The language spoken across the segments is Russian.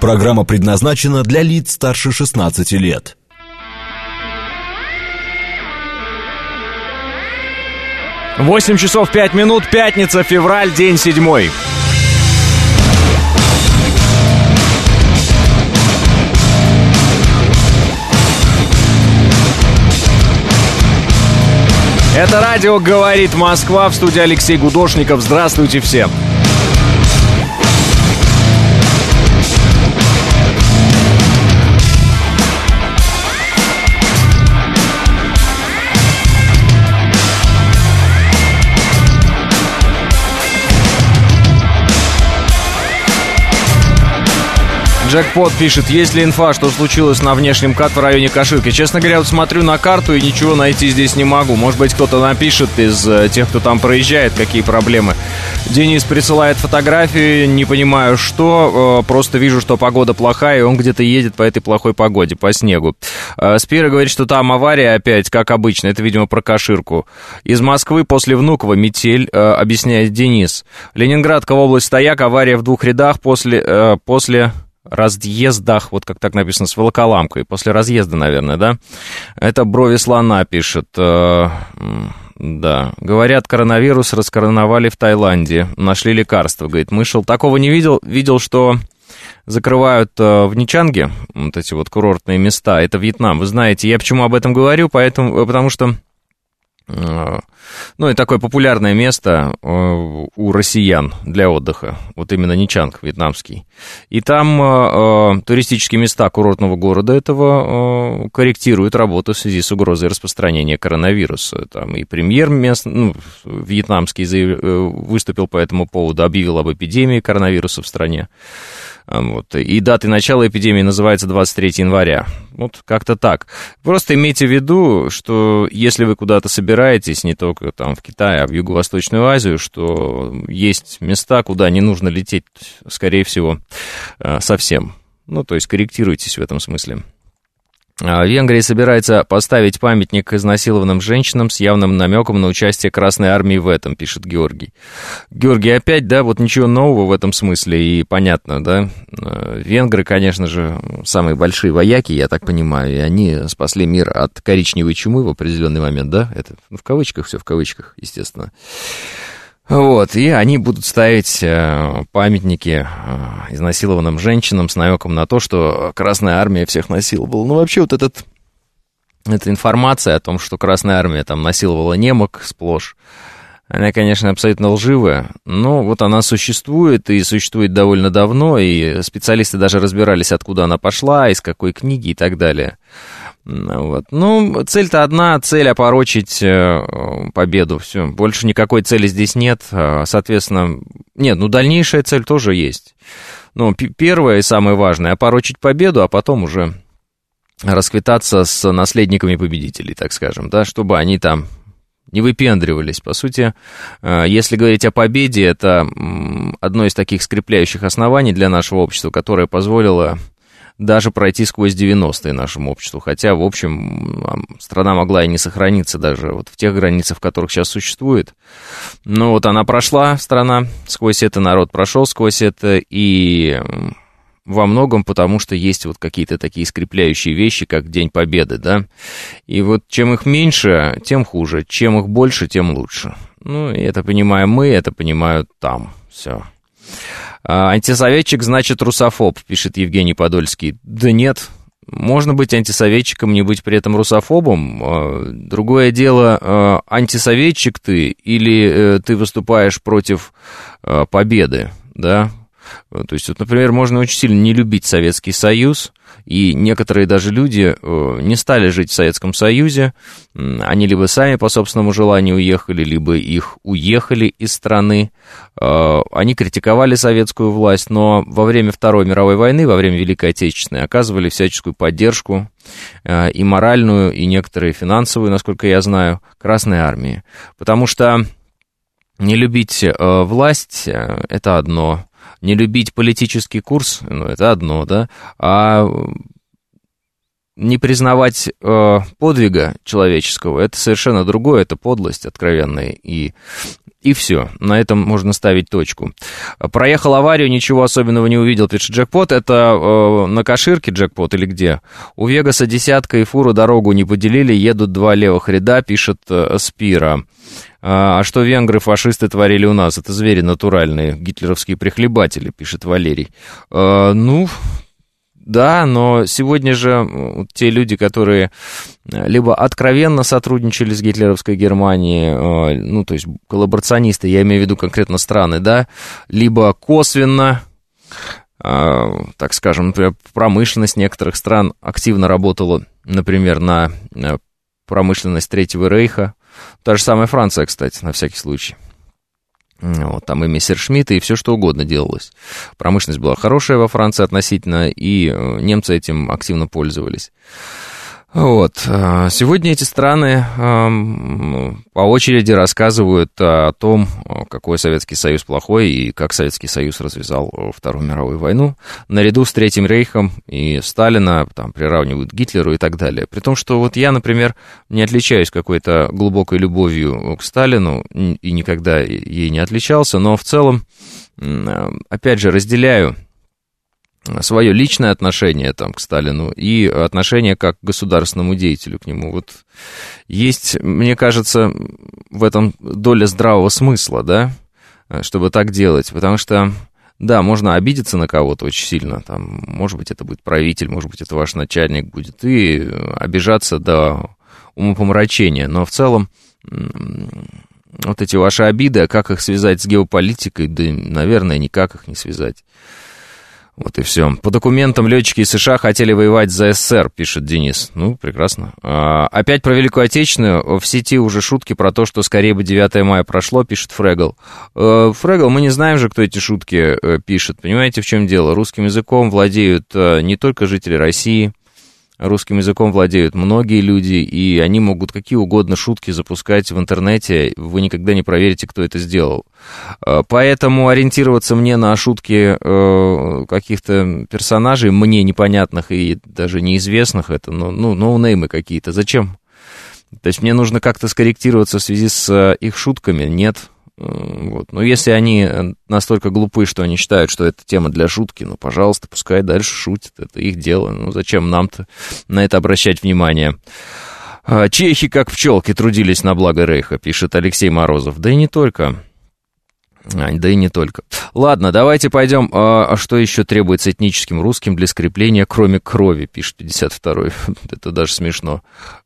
Программа предназначена для лиц старше 16 лет. Восемь часов 5 минут, пятница, февраль, день 7. Это радио «Говорит Москва», в студии Алексей Гудошников. Здравствуйте всем. Джекпот пишет, есть ли инфа, что случилось на внешнем КАТ в районе Каширки? Честно говоря, вот смотрю на карту и ничего найти здесь не могу. Может быть, кто-то напишет из тех, кто там проезжает, какие проблемы. Денис присылает фотографии, не понимаю что, просто вижу, что погода плохая, и он где-то едет по этой плохой погоде, по снегу. Спира говорит, что там авария опять, как обычно, это, видимо, про Каширку. Из Москвы после Внуково метель, объясняет Денис. Ленинградская область, Стояк, авария в 2 рядах после разъездах, вот как так написано, с волоколамкой. После разъезда, наверное, да? Это Брови слона пишет. Да. Говорят, коронавирус раскороновали в Таиланде. Нашли лекарство, говорит Мышел. Такого не видел. Видел, что закрывают в Ничанге вот эти вот курортные места. Это Вьетнам. Вы знаете, я почему об этом говорю? Потому что и такое популярное место у россиян для отдыха. Вот именно Ничанг, вьетнамский. И там туристические места курортного города этого корректируют работу в связи с угрозой распространения коронавируса. Там и премьер вьетнамский выступил по этому поводу, объявил об эпидемии коронавируса в стране. Вот. И датой начала эпидемии называется 23 января. Вот как-то так. Просто имейте в виду, что если вы куда-то собираетесь, не только там в Китай, а в Юго-Восточную Азию, что есть места, куда не нужно лететь, скорее всего, совсем. То есть корректируйтесь в этом смысле. Венгрия собирается поставить памятник изнасилованным женщинам с явным намеком на участие Красной Армии в этом, пишет Георгий. Георгий, опять, да, вот ничего нового в этом смысле, и понятно, да. Венгры, конечно же, самые большие вояки, я так понимаю, и они спасли мир от коричневой чумы в определенный момент, да. Это в кавычках, все в кавычках, естественно. Вот, и они будут ставить памятники изнасилованным женщинам с намеком на то, что Красная Армия всех насиловала. Вообще вот эта информация о том, что Красная Армия там насиловала немок сплошь, она, конечно, абсолютно лживая, но вот она существует, и существует довольно давно, и специалисты даже разбирались, откуда она пошла, из какой книги и так далее. Вот. Цель-то одна, цель опорочить победу, все, больше никакой цели здесь нет, соответственно, дальнейшая цель тоже есть. Первое и самое важное — опорочить победу, а потом уже расквитаться с наследниками победителей, так скажем, да, чтобы они там не выпендривались. По сути, если говорить о победе, это одно из таких скрепляющих оснований для нашего общества, которое позволило даже пройти сквозь 90-е нашему обществу. Хотя, в общем, страна могла и не сохраниться даже вот в тех границах, в которых сейчас существует. Но вот она прошла, страна, сквозь это, народ прошел сквозь это, и во многом потому, что есть вот какие-то такие скрепляющие вещи, как День Победы, да. И вот чем их меньше, тем хуже, чем их больше, тем лучше. И это понимаем мы, это понимают там. Все. Антисоветчик значит русофоб, пишет Евгений Подольский. Да нет, можно быть антисоветчиком, не быть при этом русофобом. Другое дело, антисоветчик ты или ты выступаешь против победы, да? То есть, вот, например, можно очень сильно не любить Советский Союз, и некоторые даже люди не стали жить в Советском Союзе, они либо сами по собственному желанию уехали, либо их уехали из страны, они критиковали советскую власть, но во время Второй мировой войны, во время Великой Отечественной оказывали всяческую поддержку, и моральную, и некоторые финансовую, насколько я знаю, Красной Армии, потому что не любить власть — это одно. Не любить политический курс, это одно, да, а не признавать подвига человеческого — это совершенно другое, это подлость откровенная. И И все, на этом можно ставить точку. Проехал аварию, ничего особенного не увидел, пишет Джекпот. Это на Каширке Джекпот или где? У Вегаса десятка и фуру дорогу не поделили, едут два левых ряда, пишет Спира. А что венгры-фашисты творили у нас? Это звери натуральные, гитлеровские прихлебатели, пишет Валерий. Да, но сегодня же те люди, которые либо откровенно сотрудничали с гитлеровской Германией, ну, то есть коллаборационисты, я имею в виду конкретно страны, да, либо косвенно, так скажем, например, промышленность некоторых стран активно работала, например, на промышленность Третьего Рейха. Та же самая Франция, кстати, на всякий случай. Вот, там и мессершмитты, и все что угодно делалось. Промышленность была хорошая во Франции относительно, и немцы этим активно пользовались. Вот. Сегодня эти страны по очереди рассказывают о том, какой Советский Союз плохой и как Советский Союз развязал Вторую мировую войну. Наряду с Третьим Рейхом и Сталина там приравнивают к Гитлеру и так далее. При том, что вот я, например, не отличаюсь какой-то глубокой любовью к Сталину и никогда ей не отличался, но в целом, опять же, разделяю свое личное отношение там, к Сталину и отношение как к государственному деятелю к нему. Вот есть, мне кажется, в этом доля здравого смысла, да, чтобы так делать, потому что, да, можно обидеться на кого-то очень сильно, там, может быть, это будет правитель, может быть, это ваш начальник будет, и обижаться до умопомрачения, но в целом вот эти ваши обиды, как их связать с геополитикой, да, наверное, никак их не связать. Вот и все. По документам летчики из США хотели воевать за СССР, пишет Денис. Ну, прекрасно. Опять про Великую Отечественную. В сети уже шутки про то, что скорее бы 9 мая прошло, пишет Фрегл. Фрегл, мы не знаем же, кто эти шутки пишет. Понимаете, в чем дело? Русским языком владеют не только жители России, русским языком владеют многие люди, и они могут какие угодно шутки запускать в интернете, вы никогда не проверите, кто это сделал. Поэтому ориентироваться мне на шутки каких-то персонажей, мне непонятных и даже неизвестных, это, ноунеймы какие-то, зачем? То есть мне нужно как-то скорректироваться в связи с их шутками? Нет. Вот. Но если они настолько глупы, что они считают, что это тема для шутки, ну, пожалуйста, пускай дальше шутят, это их дело. Ну, зачем нам-то на это обращать внимание? Чехи, как пчелки, трудились на благо Рейха, пишет Алексей Морозов. Да и не только. Ладно, давайте пойдем. Что еще требуется этническим русским для скрепления, кроме крови, пишет 52-й. Это даже смешно.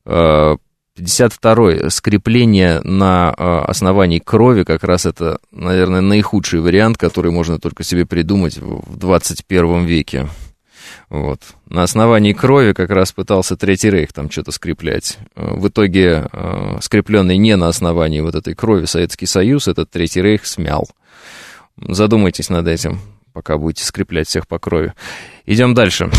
52-й, скрепление на основании крови, как раз это, наверное, наихудший вариант, который можно только себе придумать в 21 веке. Вот. На основании крови как раз пытался Третий Рейх там что-то скреплять. В итоге, скрепленный не на основании вот этой крови Советский Союз, этот Третий Рейх смял. Задумайтесь над этим, пока будете скреплять всех по крови. Идем дальше.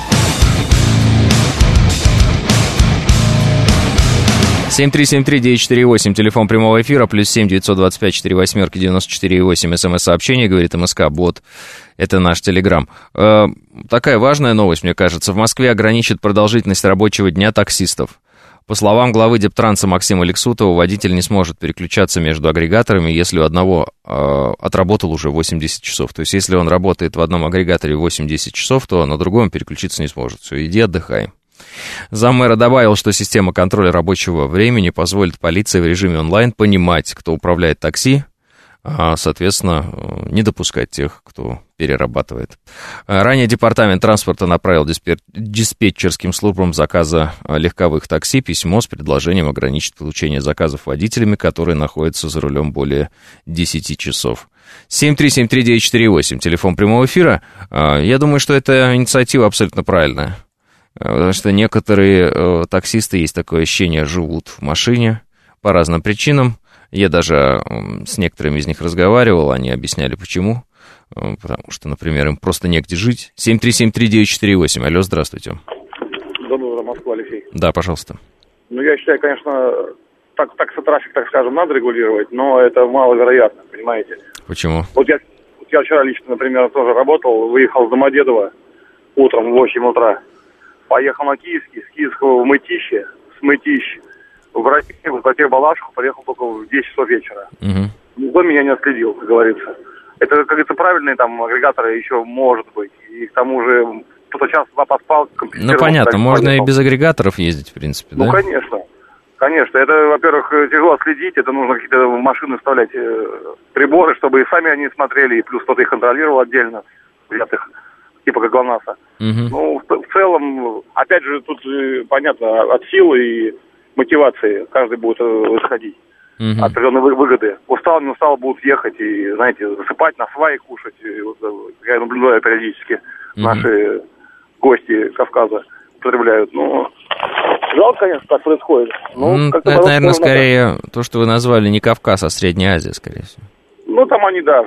Семь 7373948, телефон прямого эфира, плюс 7-925-48-94-8, смс-сообщение, говорит МСК-бот, это наш телеграм. Такая важная новость, мне кажется. В Москве ограничат продолжительность рабочего дня таксистов. По словам главы Дептранса Максима Лексутова, водитель не сможет переключаться между агрегаторами, если у одного отработал уже 80 часов. То есть, если он работает в одном агрегаторе 8-10 часов, то на другом переключиться не сможет. Все, иди отдыхай. Заммэра добавил, что система контроля рабочего времени позволит полиции в режиме онлайн понимать, кто управляет такси, а, соответственно, не допускать тех, кто перерабатывает. Ранее Департамент транспорта направил диспетчерским службам заказа легковых такси письмо с предложением ограничить получение заказов водителями, которые находятся за рулем более 10 часов. 7373948, телефон прямого эфира. Я думаю, что эта инициатива абсолютно правильная. Потому что некоторые таксисты, есть такое ощущение, живут в машине по разным причинам. Я даже с некоторыми из них разговаривал, они объясняли, почему. Потому что, например, им просто негде жить. 7373948. Алло, здравствуйте. Доброе утро, Москва, Алексей. Да, пожалуйста. Ну, я считаю, конечно, таксотрафик, так скажем, надо регулировать, но это маловероятно, понимаете. Почему? Вот я вчера лично, например, тоже работал, выехал с Домодедово утром в 8 утра. Поехал на Киевский, с Киевского в Мытищи, с Мытищ в Россию, в Балашиху, приехал только в 10 часов вечера. Угу. никто меня не отследил, как говорится. Это, как говорится, правильные там агрегаторы еще может быть. И к тому же кто-то час-два поспал. Ну, понятно, можно и без агрегаторов ездить, в принципе, да? Ну, конечно. Конечно. Это, во-первых, тяжело следить. Это нужно какие-то в машины вставлять приборы, чтобы и сами они смотрели, и плюс кто-то их контролировал отдельно, взятых, типа как ГЛОНАССа. Ну, в целом, опять же, тут понятно, от силы и мотивации каждый будет исходить. Определенные выгоды. Устал, не устал, будут ехать и, знаете, засыпать, на сваи кушать. И вот, я наблюдаю периодически, наши гости Кавказа употребляют. Ну, жалко, конечно, так происходит. Ну, это, наверное, скорее то, что вы назвали не Кавказ, а Средняя Азия, скорее всего. Ну, там они, да,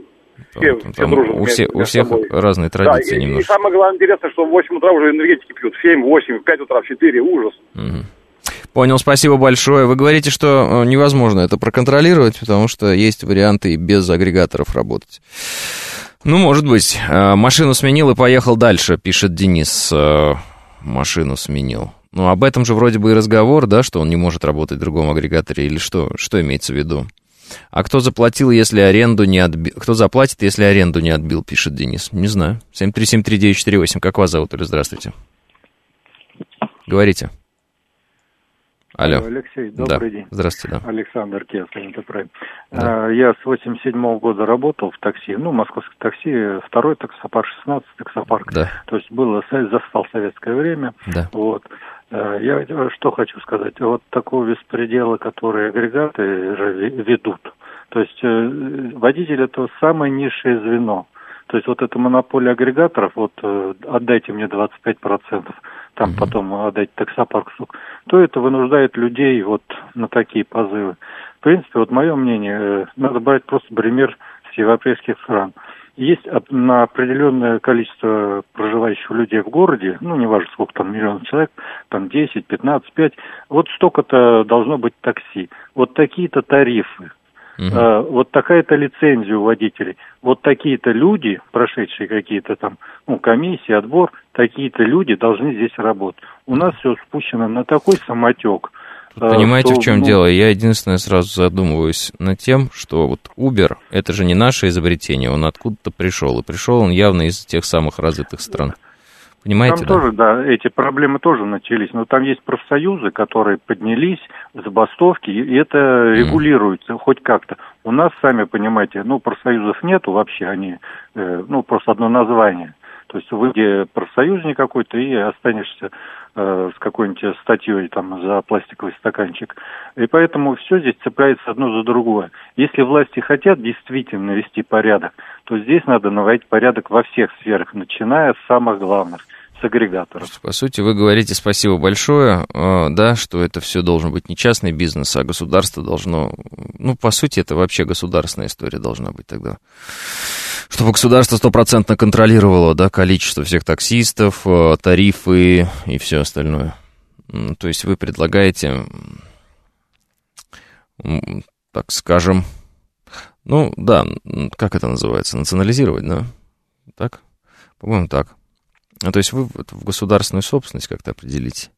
все дружат. У всех разные традиции немножко. И самое главное, интересно, что в 8 утра уже энергетики пьют. В 7, 8, в 5 утра, в 4. Ужас. Понял, спасибо большое. Вы говорите, что невозможно это проконтролировать, потому что есть варианты и без агрегаторов работать. Ну, может быть. Машину сменил и поехал дальше, пишет Денис. Машину сменил. Ну, об этом же вроде бы и разговор, да, что он не может работать в другом агрегаторе, или что? Что имеется в виду? А кто заплатил, если аренду не отбил? Кто заплатит, если аренду не отбил, пишет Денис. Не знаю. 7373948. Как вас зовут? Или здравствуйте. Говорите. Алло. Алексей, добрый день. Здравствуйте, да. Александр Кесарь, Интерпрайм. Да. Я с 87 года работал в такси, московское такси, второй таксопарк, 16 таксопарк. Да. То есть застал советское время. Да. Вот. Я что хочу сказать. Вот такого беспредела, который агрегаты ведут. То есть водитель — это самое низшее звено. То есть вот эта монополия агрегаторов, вот отдайте мне 25%, там потом отдать таксопарку, то это вынуждает людей вот на такие позывы. В принципе, вот мое мнение, надо брать просто пример с европейских стран. Есть на определенное количество проживающих людей в городе, неважно сколько там миллионов человек, там 10, 15, 5, вот столько-то должно быть такси. Вот такие-то тарифы. Вот такая-то лицензия у водителей. Вот такие-то люди, прошедшие какие-то там, комиссии, отбор, такие-то люди должны здесь работать. У нас все спущено на такой самотек. Понимаете, в чем дело? Я единственное сразу задумываюсь над тем, что вот Uber, это же не наше изобретение, он откуда-то пришел. И пришел он явно из тех самых развитых стран. Понимаете, там тоже, да, эти проблемы тоже начались, но там есть профсоюзы, которые поднялись, забастовки, и это регулируется хоть как-то. У нас, сами понимаете, профсоюзов нету вообще, они, просто одно название. То есть выйди профсоюзник какой-то и останешься с какой-нибудь статьей там за пластиковый стаканчик. И поэтому все здесь цепляется одно за другое. Если власти хотят действительно навести порядок, то здесь надо наводить порядок во всех сферах, начиная с самых главных, с агрегаторов. По сути, вы говорите спасибо большое, да, что это все должен быть не частный бизнес, а государство должно... по сути, это вообще государственная история должна быть тогда. Чтобы государство 100% контролировало, да, количество всех таксистов, тарифы и все остальное. То есть вы предлагаете, так скажем, как это называется, национализировать, да? Так? По-моему, так. То есть вы в государственную собственность как-то определите.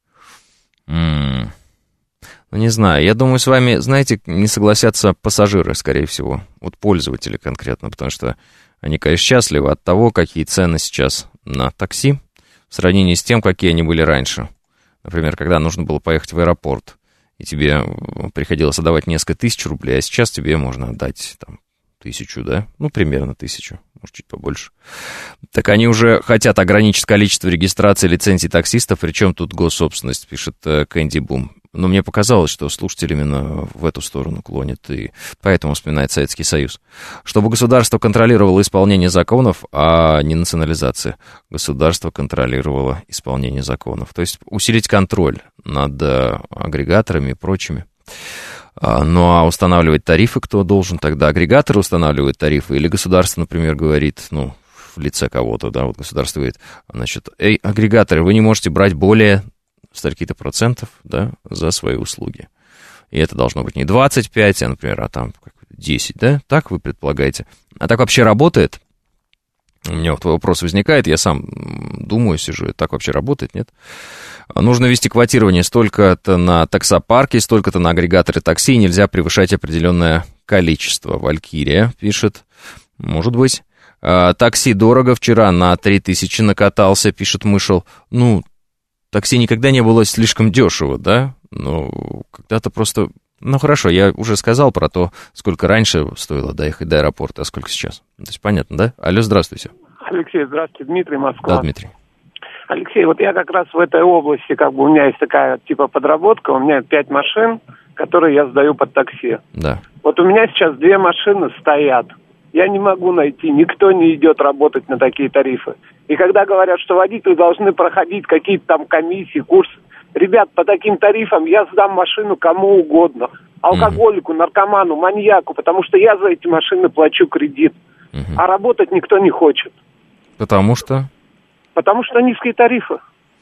Не знаю, я думаю, с вами, знаете, не согласятся пассажиры, скорее всего, вот пользователи конкретно, потому что они, конечно, счастливы от того, какие цены сейчас на такси в сравнении с тем, какие они были раньше. Например, когда нужно было поехать в аэропорт, и тебе приходилось отдавать несколько тысяч рублей, а сейчас тебе можно отдать там 1000, да? Примерно 1000, может, чуть побольше. Так они уже хотят ограничить количество регистрации лицензий таксистов, причем тут госсобственность, пишет Кэнди Бум. Но мне показалось, что слушатель именно в эту сторону клонит, и поэтому вспоминает Советский Союз. Чтобы государство контролировало исполнение законов, а не национализация. Государство контролировало исполнение законов. То есть усилить контроль над агрегаторами и прочими. А устанавливать тарифы кто должен тогда? Агрегаторы устанавливают тарифы или государство, например, говорит, в лице кого-то, да, вот государство говорит, агрегаторы, вы не можете брать более столько-то процентов, да, за свои услуги. И это должно быть не 25, а, например, там 10, да? Так вы предполагаете? А так вообще работает? У меня вот вопрос возникает, я сам думаю, сижу, так вообще работает, нет? Нужно вести квотирование столько-то на таксопарке, столько-то на агрегаторы такси, нельзя превышать определенное количество. Валькирия пишет, может быть. Такси дорого, вчера на 3000 накатался, пишет Мышел. Ну, такси никогда не было слишком дешево, да? Но когда-то просто... Ну, хорошо, я уже сказал про то, сколько раньше стоило доехать до аэропорта, а сколько сейчас. То есть понятно, да? Алло, здравствуйте. Алексей, здравствуйте, Дмитрий, Москва. Да, Дмитрий. Алексей, вот я как раз в этой области, как бы у меня есть такая типа подработка, у меня 5 машин, которые я сдаю под такси. Да. Вот у меня сейчас 2 машины стоят. Я не могу найти, никто не идет работать на такие тарифы. И когда говорят, что водители должны проходить какие-то там комиссии, курсы, ребят, по таким тарифам я сдам машину кому угодно. Алкоголику, наркоману, маньяку, потому что я за эти машины плачу кредит. А работать никто не хочет. Потому что? Потому что низкие тарифы.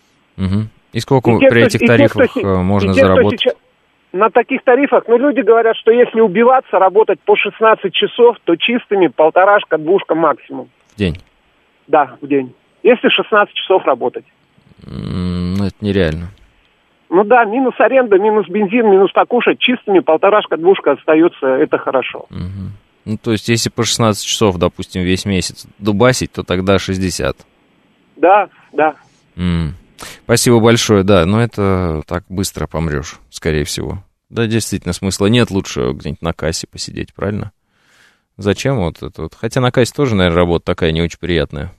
И сколько при этих тарифах можно заработать? На таких тарифах, люди говорят, что если убиваться, работать по 16 часов, то чистыми 1,5-2 максимум. В день? Да, в день. Если 16 часов работать. Это нереально. Ну да, минус аренда, минус бензин, минус покушать, чистыми 1,5-2 остается, это хорошо. Ну, то есть, если по 16 часов, допустим, весь месяц дубасить, то тогда 60. Да. Спасибо большое, да, но это так быстро помрешь, скорее всего. Да, действительно, смысла нет, лучше где-нибудь на кассе посидеть, правильно? Зачем вот это вот? Хотя на кассе тоже, наверное, работа такая не очень приятная.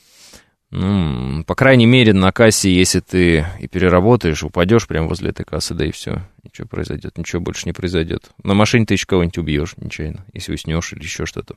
Ну, по крайней мере, на кассе, если ты и переработаешь, упадешь прямо возле этой кассы, да и все, ничего произойдет, ничего больше не произойдет. На машине ты еще кого-нибудь убьешь нечаянно, если уснешь или еще что-то.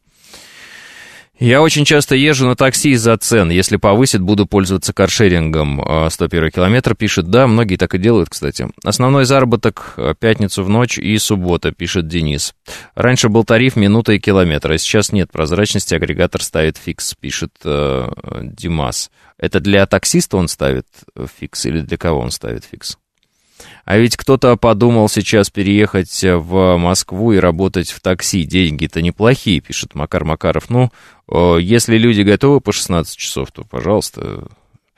Я очень часто езжу на такси из-за цен. Если повысит, буду пользоваться каршерингом. 101 километр пишет. Да, многие так и делают, кстати. Основной заработок пятницу в ночь и суббота, пишет Денис. Раньше был тариф минута и километр, а сейчас нет прозрачности, агрегатор ставит фикс, пишет Димас. Это для таксиста он ставит фикс или для кого он ставит фикс? А ведь кто-то подумал сейчас переехать в Москву и работать в такси. Деньги-то неплохие, пишет Макар Макаров. Ну, если люди готовы по 16 часов, то, пожалуйста.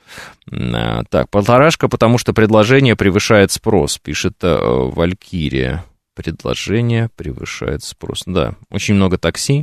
Так, 1,5, потому что предложение превышает спрос, пишет Валькирия. Предложение превышает спрос. Да, очень много такси,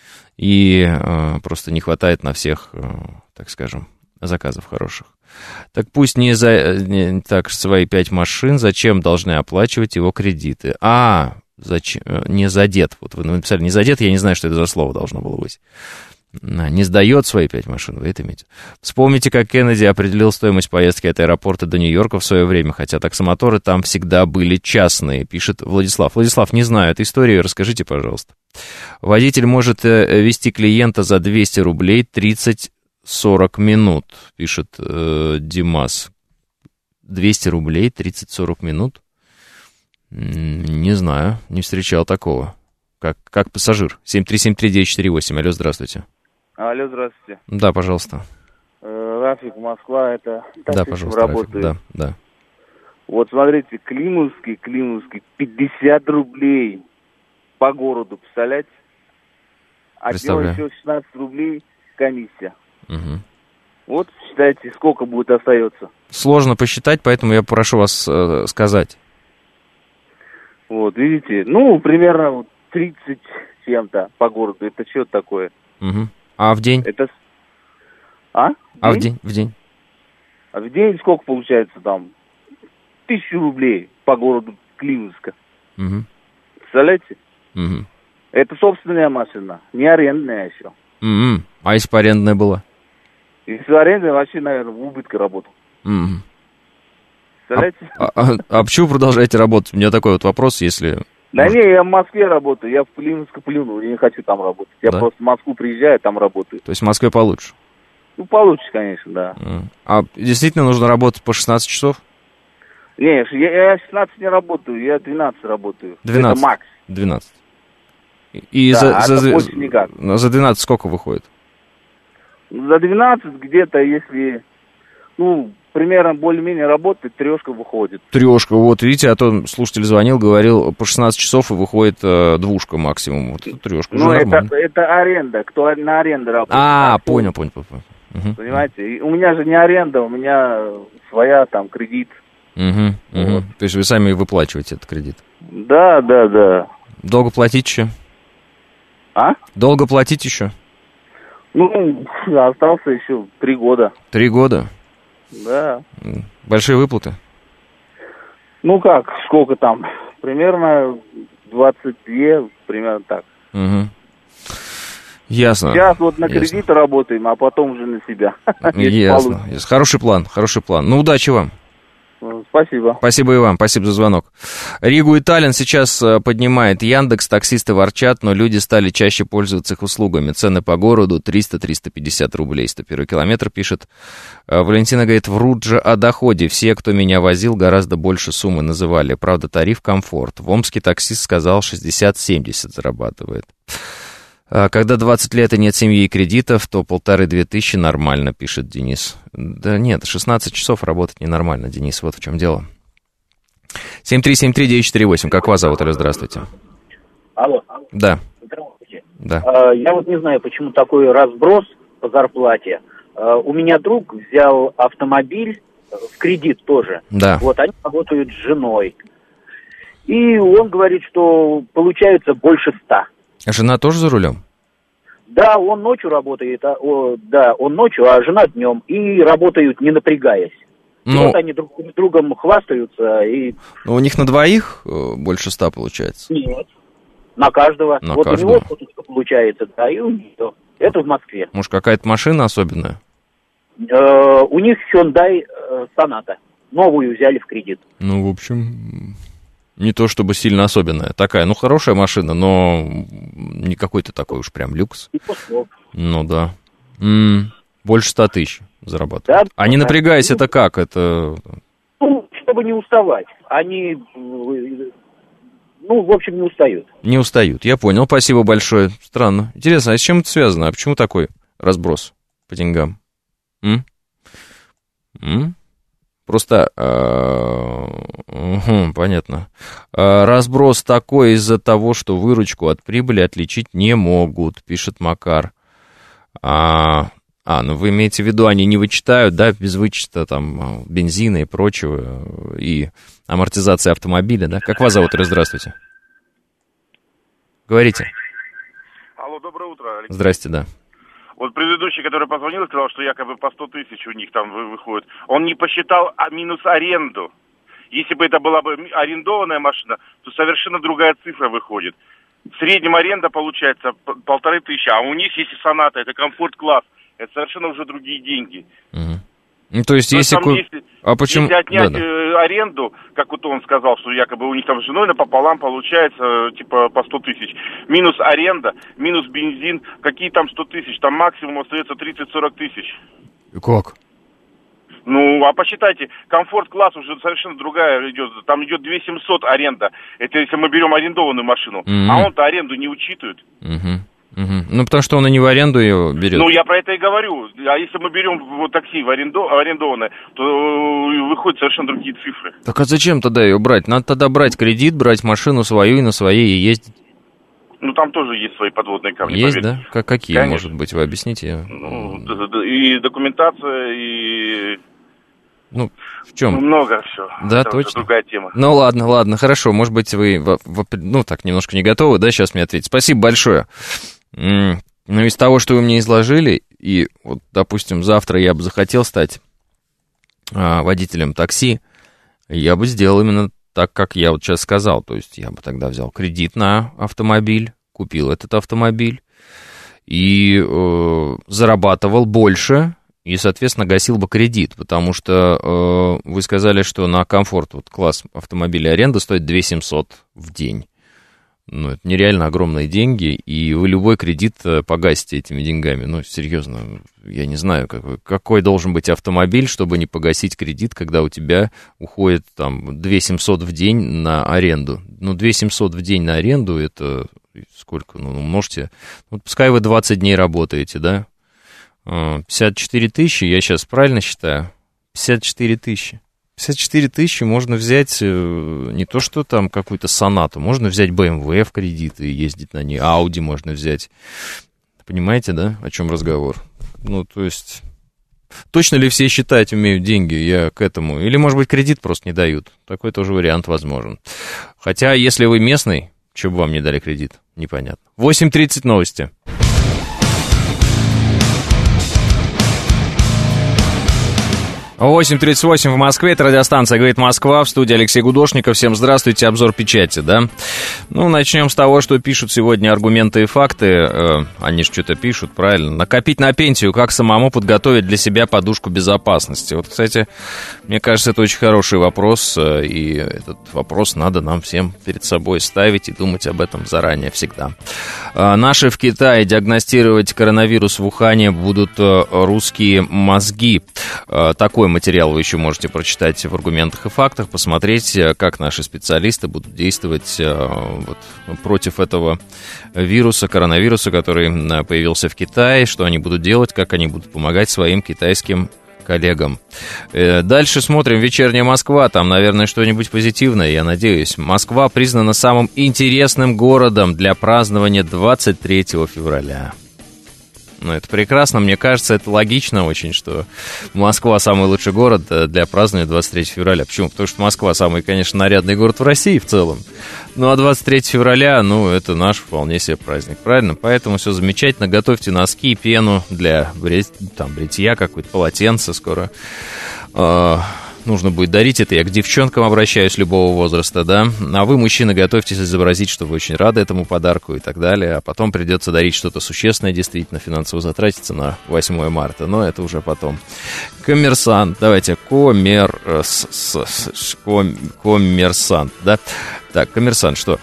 и просто не хватает на всех, так скажем, заказов хороших. Так пусть так свои 5 машин, зачем должны оплачивать его кредиты? Зачем? Не задет. Вот вы написали не задет, я не знаю, что это за слово должно было быть. Не сдает свои 5 машин, вы это имеете. Вспомните, как Кеннеди определил стоимость поездки от аэропорта до Нью-Йорка в свое время, хотя таксомоторы там всегда были частные, пишет Владислав. Владислав, не знаю эту историю, расскажите, пожалуйста. Водитель может вести клиента за 200 рублей 30-40 минут, пишет Димас. 200 рублей, 30-40 минут? Не знаю, не встречал такого. Как пассажир. 7373948. Алло, здравствуйте. Алло, здравствуйте. Да, пожалуйста. Рафик, Москва, это... Да, пожалуйста, Рафик, да. Вот смотрите, Климовский, 50 рублей по городу, представляете? А дело еще 16 рублей комиссия. Угу. Вот, считайте, сколько будет остается. Сложно посчитать, поэтому я прошу вас сказать. Вот, видите, примерно 30 чем-то по городу. Это что такое? Угу. А в день? Это... В день? А в день сколько получается там? 1000 рублей по городу Климовска. Угу. Представляете? Угу. Это собственная машина, не арендная еще. Угу. А если бы арендная была? Если арендная, вообще, наверное, в убытке работал. Угу. Представляете? А почему продолжаете работать? У меня такой вот вопрос, если... Да не, я в Москве работаю, я в Климовске плюнул, я не хочу там работать. Я просто в Москву приезжаю, там работаю. То есть в Москве получше? Получше, конечно, да. А действительно нужно работать по 16 часов? Не, я 16 не работаю, я 12 работаю. 12? Это макс. 12. И да, больше никак. За 12 сколько выходит? За 12 где-то, если, примерно более-менее работает, 3 выходит. 3, вот видите, а то слушатель звонил, говорил, по 16 часов и выходит 2 максимум. Вот 3 уже нормально. Это аренда, кто на аренду работает. Понял. Угу. Понимаете, и у меня же не аренда, у меня своя там кредит. Угу. То есть вы сами выплачиваете этот кредит? Да. Долго платить еще? А? Долго платить еще? Ну, остался еще 3 года. 3 года? Да. Большие выплаты? Ну как, сколько там? Примерно 22, примерно так. Угу. Ясно. Сейчас вот на кредиты работаем, а потом уже на себя. Ясно. Хороший план. Ну, удачи вам. Спасибо. Спасибо и вам, спасибо за звонок. Ригу и Таллин сейчас поднимает Яндекс, таксисты ворчат, но люди стали чаще пользоваться их услугами. Цены по городу 300-350 рублей 101 километр, пишет. Валентина говорит, врут же о доходе. Все, кто меня возил, гораздо больше суммы называли. Правда, тариф комфорт. В Омске таксист сказал, 60-70 зарабатывает. Когда 20 лет и нет семьи и кредитов, то 1500-2000 нормально, пишет Денис. Да нет, 16 часов работать ненормально, Денис, вот в чем дело. 7373948, как вас зовут? Алло, здравствуйте. Алло. Да. Здравствуйте. Да. Я вот не знаю, почему такой разброс по зарплате. У меня друг взял автомобиль в кредит тоже. Да. Вот они работают с женой. И он говорит, что получается больше 100. А жена тоже за рулем? Да, он ночью работает, он ночью, а жена днем. И работают, не напрягаясь. И вот они друг другом хвастаются. И... Ну, у них на двоих больше 100 получается? Нет, на каждого. На вот каждого. У него что-то получается, да, и у нее. Это в Москве. Может, какая-то машина особенная? У них Hyundai Sonata. Новую взяли в кредит. Ну, в общем... Не то чтобы сильно особенная. Такая, ну, хорошая машина, но не какой-то такой уж прям люкс. Ну, да. Больше 100 тысяч зарабатывают. Да, а не напрягаясь, это как? Это... Ну, чтобы не уставать. Они, в общем, не устают. Не устают, я понял. Спасибо большое. Странно. Интересно, а с чем это связано? А почему такой разброс по деньгам? Просто, понятно. Разброс такой из-за того, что выручку от прибыли отличить не могут, пишет Макар. Ну вы имеете в виду, они не вычитают, да, без вычета там бензина и прочего, и амортизации автомобиля, да? Как вас зовут? Здравствуйте. Говорите. Алло, доброе утро, Алексей. Здрасте, да. Вот предыдущий, который позвонил, сказал, что якобы по 100 тысяч у них там выходит. Он не посчитал минус аренду. Если бы это была бы арендованная машина, то совершенно другая цифра выходит. В среднем аренда получается 1500, а у них, если Соната, это комфорт-класс, это совершенно уже другие деньги. Угу. Ну, то есть, если... почему? Если отнять аренду, как вот он сказал, что якобы у них там с женой напополам получается, типа, по 100 тысяч. Минус аренда, минус бензин, какие там 100 тысяч? Там максимум остается 30-40 тысяч. Как? Ну, а посчитайте, комфорт-класс уже совершенно другая идет. Там идет 2700 аренда. Это если мы берем арендованную машину. А он-то аренду не учитывает. Ну, потому что он и не в аренду ее берет. Ну, я про это и говорю. А если мы берем вот такси арендованное, то выходят совершенно другие цифры. Так а зачем тогда ее брать? Надо тогда брать кредит, брать машину свою и на своей и ездить. Ну, там тоже есть свои подводные камни. Есть, поверьте. да? Какие, конечно. Может быть, вы объясните? И документация, и... Ну, в чем? Много все. Да, это точно. Другая тема. Ну, ладно, хорошо. Может быть, вы, так, немножко не готовы, да, сейчас мне ответить. Спасибо большое. Ну, из того, что вы мне изложили, и вот, допустим, завтра я бы захотел стать водителем такси, я бы сделал именно так, как я вот сейчас сказал. То есть я бы тогда взял кредит на автомобиль, купил этот автомобиль и зарабатывал больше, и, соответственно, гасил бы кредит, потому что вы сказали, что на комфорт, вот класс автомобиля аренда стоит 2700 в день. Ну, это нереально огромные деньги, и вы любой кредит погасите этими деньгами. Ну, серьезно, я не знаю, какой должен быть автомобиль, чтобы не погасить кредит, когда у тебя уходит там 2700 в день на аренду. Ну, 2700 в день на аренду, это сколько? Ну, умножьте. Вот пускай вы 20 дней работаете, да? 54 тысячи, я сейчас правильно считаю? 54 тысячи. 54 тысячи можно взять не то, что там какую-то Сонату, можно взять BMW в кредит и ездить на ней, Audi можно взять. Понимаете, да, о чем разговор? Ну, то есть, точно ли все считать умеют деньги, я к этому. Или, может быть, кредит просто не дают. Такой тоже вариант возможен. Хотя, если вы местный, Чего бы вам не дали кредит? Непонятно. 8:30 новости. — 8:38 в Москве, это радиостанция «Говорит Москва», в студии Алексей Гудошников. Всем здравствуйте, обзор печати, да? Ну, начнем с того, что пишут сегодня «Аргументы и факты». Они же что-то пишут, правильно. Накопить на пенсию, как самому подготовить для себя подушку безопасности. Вот, кстати, мне кажется, это очень хороший вопрос, и этот вопрос надо нам всем перед собой ставить и думать об этом заранее всегда. Наши в Китае диагностировать коронавирус в Ухане будут русские мозги. Такой материал вы еще можете прочитать в «Аргументах и фактах», посмотреть, как наши специалисты будут действовать против этого вируса, коронавируса, который появился в Китае, что они будут делать, как они будут помогать своим китайским коллегам. Дальше смотрим «Вечерняя Москва», там, наверное, что-нибудь позитивное, я надеюсь. Москва признана самым интересным городом для празднования 23 февраля. Ну, это прекрасно, мне кажется, это логично очень, что Москва самый лучший город для празднования 23 февраля. Почему? Потому что Москва самый, конечно, нарядный город в России в целом. Ну, а 23 февраля, ну, это наш вполне себе праздник, правильно? Поэтому все замечательно. Готовьте носки, пену для бритья, какое-то полотенце скоро. Нужно будет дарить это, я к девчонкам обращаюсь любого возраста, да, а вы, мужчины, готовьтесь изобразить, что вы очень рады этому подарку и так далее, а потом придется дарить что-то существенное, действительно, финансово затратиться на 8 марта, но это уже потом. Коммерсант, давайте, коммерсант, да, так, коммерсант, что?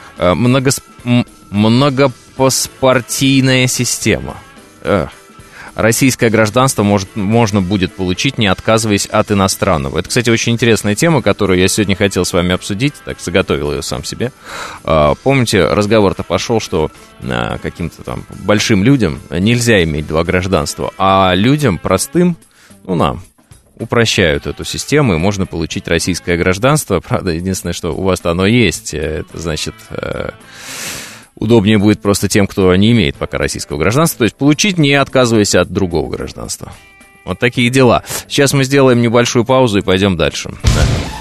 Многопаспортийная система. Российское гражданство можно будет получить, не отказываясь от иностранного. Это, кстати, очень интересная тема, которую я сегодня хотел с вами обсудить, так заготовил ее сам себе. Помните, разговор-то пошел, что каким-то там большим людям нельзя иметь два гражданства, а людям простым, ну, нам упрощают эту систему, и можно получить российское гражданство. Правда, единственное, что у вас-то оно есть, это значит... Удобнее будет просто тем, кто не имеет пока российского гражданства, то есть получить, не отказываясь от другого гражданства. Вот такие дела. Сейчас мы сделаем небольшую паузу и пойдем дальше. Да.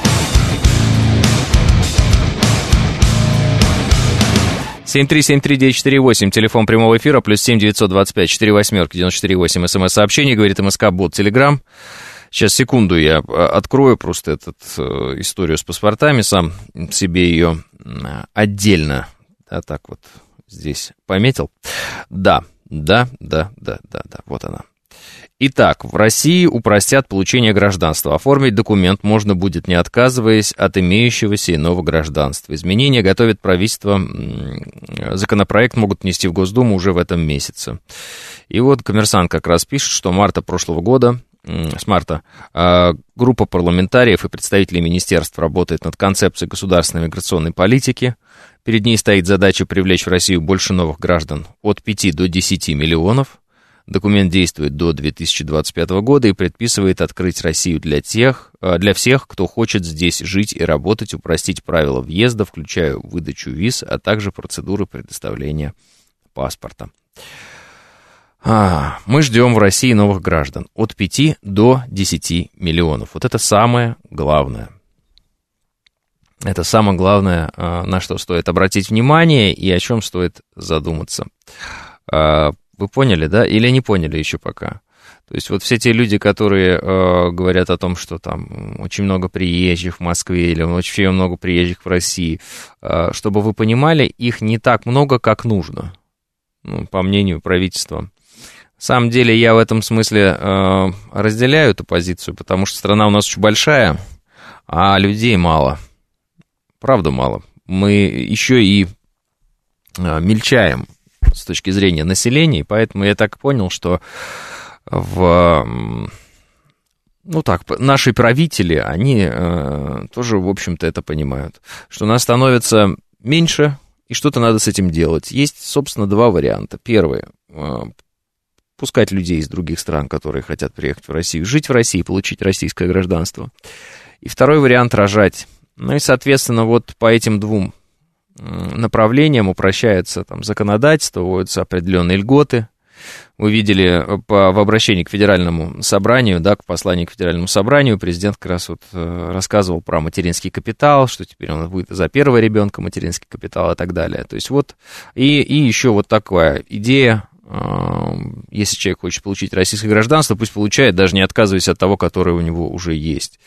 +7 373 948, телефон прямого эфира, +7 925 48 94 смс-сообщение, говорит МСК-бот, Телеграм. Сейчас, секунду, я открою просто эту историю с паспортами, сам себе ее отдельно. А так вот здесь пометил. Да, вот она. Итак, в России упростят получение гражданства. Оформить документ можно будет, не отказываясь от имеющегося иного гражданства. Изменения готовит правительство. Законопроект могут внести в Госдуму уже в этом месяце. И вот «Коммерсант» как раз пишет, что с марта группа парламентариев и представителей министерств работает над концепцией государственной миграционной политики. Перед ней стоит задача привлечь в Россию больше новых граждан от 5 до 10 миллионов. Документ действует до 2025 года и предписывает открыть Россию для всех, кто хочет здесь жить и работать, упростить правила въезда, включая выдачу виз, а также процедуры предоставления паспорта. Мы ждем в России новых граждан от 5 до 10 миллионов. Вот это самое главное. Это самое главное, на что стоит обратить внимание и о чем стоит задуматься. Вы поняли, да? Или не поняли еще пока? То есть вот все те люди, которые говорят о том, что там очень много приезжих в Москве или очень много приезжих в России, чтобы вы понимали, их не так много, как нужно, по мнению правительства. На самом деле я в этом смысле разделяю эту позицию, потому что страна у нас очень большая, а людей мало. Правда мало. Мы еще и мельчаем с точки зрения населения, и поэтому я так понял, что наши правители, они тоже, в общем-то, это понимают, что нас становится меньше, и что-то надо с этим делать. Есть, собственно, два варианта. Первый — пускать людей из других стран, которые хотят приехать в Россию, жить в России, получить российское гражданство. И второй вариант — рожать. Ну и, соответственно, вот по этим двум направлениям упрощается там законодательство, вводятся определенные льготы, Вы видели в обращении к Федеральному собранию, да, к посланию к Федеральному собранию, президент как раз вот рассказывал про материнский капитал, что теперь он будет за первого ребенка материнский капитал и так далее. То есть вот, и еще вот такая идея, если человек хочет получить российское гражданство, пусть получает, даже не отказываясь от того, которое у него уже есть.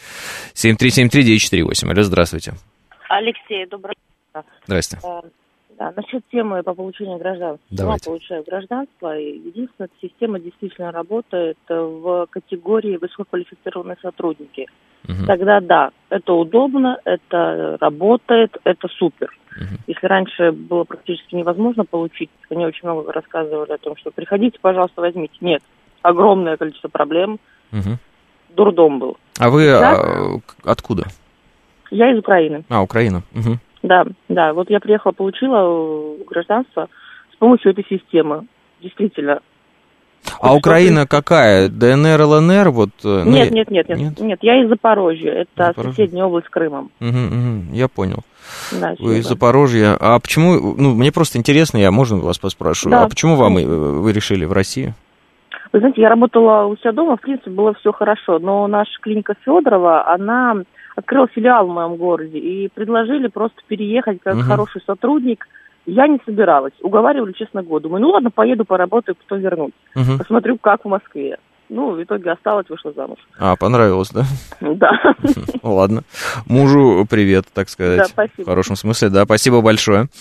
7373948. Алло, здравствуйте. Алексей, добрый день. Здрасте. Да, насчет темы по получению гражданства. Давайте. Я получаю гражданство, и единственное, эта система действительно работает в категории высококвалифицированные сотрудники. Угу. Тогда да, это удобно, это работает, это супер. Угу. Если раньше было практически невозможно получить, они очень много рассказывали о том, что приходите, пожалуйста, возьмите. Нет, огромное количество проблем. Угу. Дурдом был. А вы откуда? Я из Украины. Украина. Угу. Да, вот я приехала, получила гражданство с помощью этой системы, действительно. А Украина какая? ДНР, ЛНР? Вот, нет, я из Запорожья, это соседняя область с Крымом. Я понял. Да, вы из Запорожья. А почему, мне просто интересно, можно вас поспрашиваю, да. А почему вы решили в Россию? Вы знаете, я работала у себя дома, в принципе, было все хорошо, но наша клиника Федорова, она открыла филиал в моем городе, и предложили просто переехать как хороший сотрудник. Я не собиралась. Уговаривали, честно, год. Думаю, ладно, поеду, поработаю, потом вернусь. Посмотрю, как в Москве. В итоге осталась, вышла замуж. Понравилось, да? Да. Ладно. Мужу привет, так сказать. Да, спасибо. В хорошем смысле, да. Спасибо большое.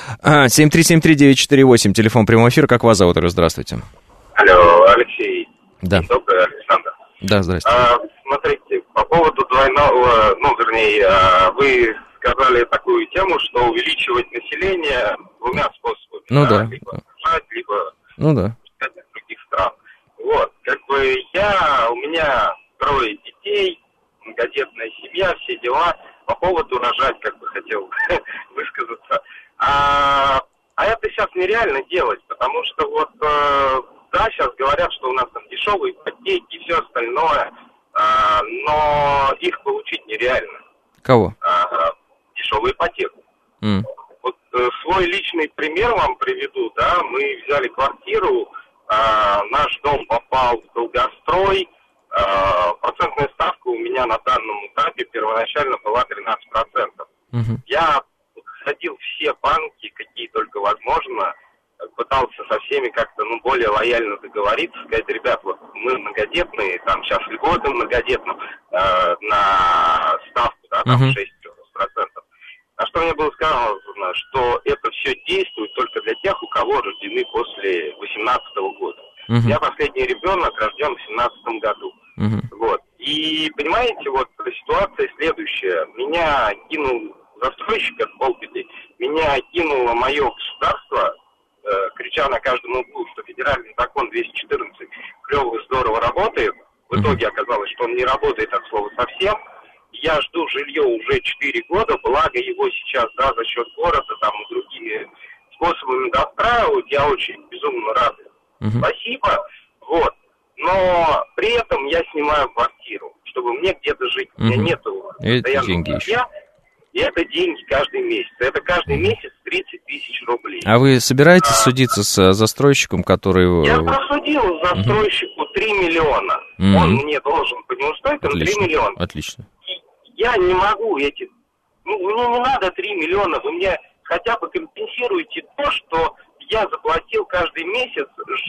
7373948, телефон прямого эфира. Как вас зовут? Здравствуйте. Алло, Алексей. Да. Добрый, Александр. Да, здравствуйте. Смотрите, по поводу двойного, вы сказали такую тему, что увеличивать население двумя способами. Да. Либо рожать, либо из других стран. Вот, у меня 3 детей, многодетная семья, все дела. По поводу рожать, хотел высказаться. А это сейчас нереально делать, потому что сейчас говорят, что у нас там дешевые ипотеки и все остальное, но их получить нереально. Кого? Дешевую ипотеку. Вот свой личный пример вам приведу, да, мы взяли квартиру, наш дом попал в долгострой, процентная ставка у меня на данном этапе первоначально была 13%. Я ходил все банки, какие только возможно, пытался со всеми как-то, более лояльно договориться, сказать, ребят, мы многодетные, там сейчас льготы многодетным на ставку, да, там 6%. А что мне было сказано, что это все действует только для тех, у кого рождены после 18 года. Я последний ребенок, рожден в 17 году. Вот. И, понимаете, ситуация следующая. Меня кинул застройщик от полбеды, меня кинуло мое государство, крича на каждом углу, что федеральный закон 214 клево и здорово работает. В итоге оказалось, что он не работает от слова совсем. Я жду жилье уже 4 года, благо его сейчас, да, за счет города, там и другими способами достраивают. Я очень безумно рад. Спасибо. Вот. Но при этом я снимаю квартиру, чтобы мне где-то жить. У меня нету постоянного жилья. И это деньги каждый месяц. Это каждый месяц 30 тысяч рублей. А вы собираетесь судиться с застройщиком, который... Я просудил застройщику 3 миллиона. Он мне должен по неустойкам 3 миллиона. Отлично. Я не могу мне не надо 3 миллиона, вы мне хотя бы компенсируете то, что я заплатил каждый месяц.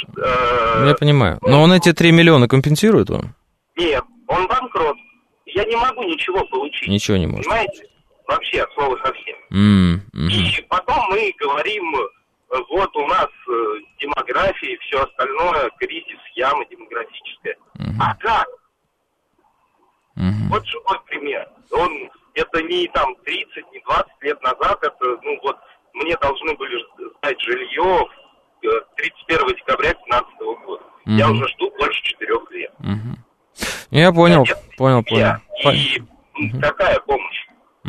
Я понимаю. Но он эти 3 миллиона компенсирует вам? Нет, он банкрот. Я не могу ничего получить. Ничего не может. Понимаете? Вообще, от слова совсем. И потом мы говорим, у нас демография и все остальное, кризис, яма демографическая. А как? Вот живой пример. Это не 30, не 20 лет назад, это, мне должны были сдать жилье 31 декабря 2015 года. Я уже жду больше 4 лет. Я понял, понял. И какая помощь?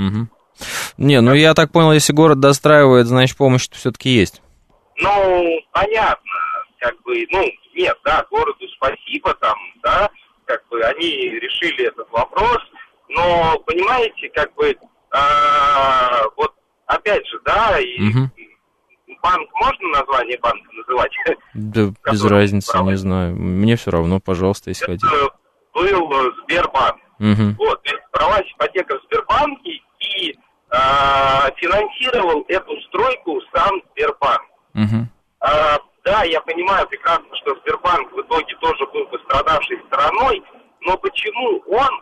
Я так понял, если город достраивает, значит, помощь-то все-таки есть. Понятно, нет, да, городу спасибо, там, да, они решили этот вопрос, но, понимаете, опять же, да, и банк, можно название банка называть? Да, без разницы, не знаю. Мне все равно, пожалуйста, если хотите. Был Сбербанк. Вот, то есть бралась ипотека в Сбербанке, и финансировал эту стройку сам Сбербанк. Да, я понимаю прекрасно, что Сбербанк в итоге тоже был пострадавшей стороной, но почему он,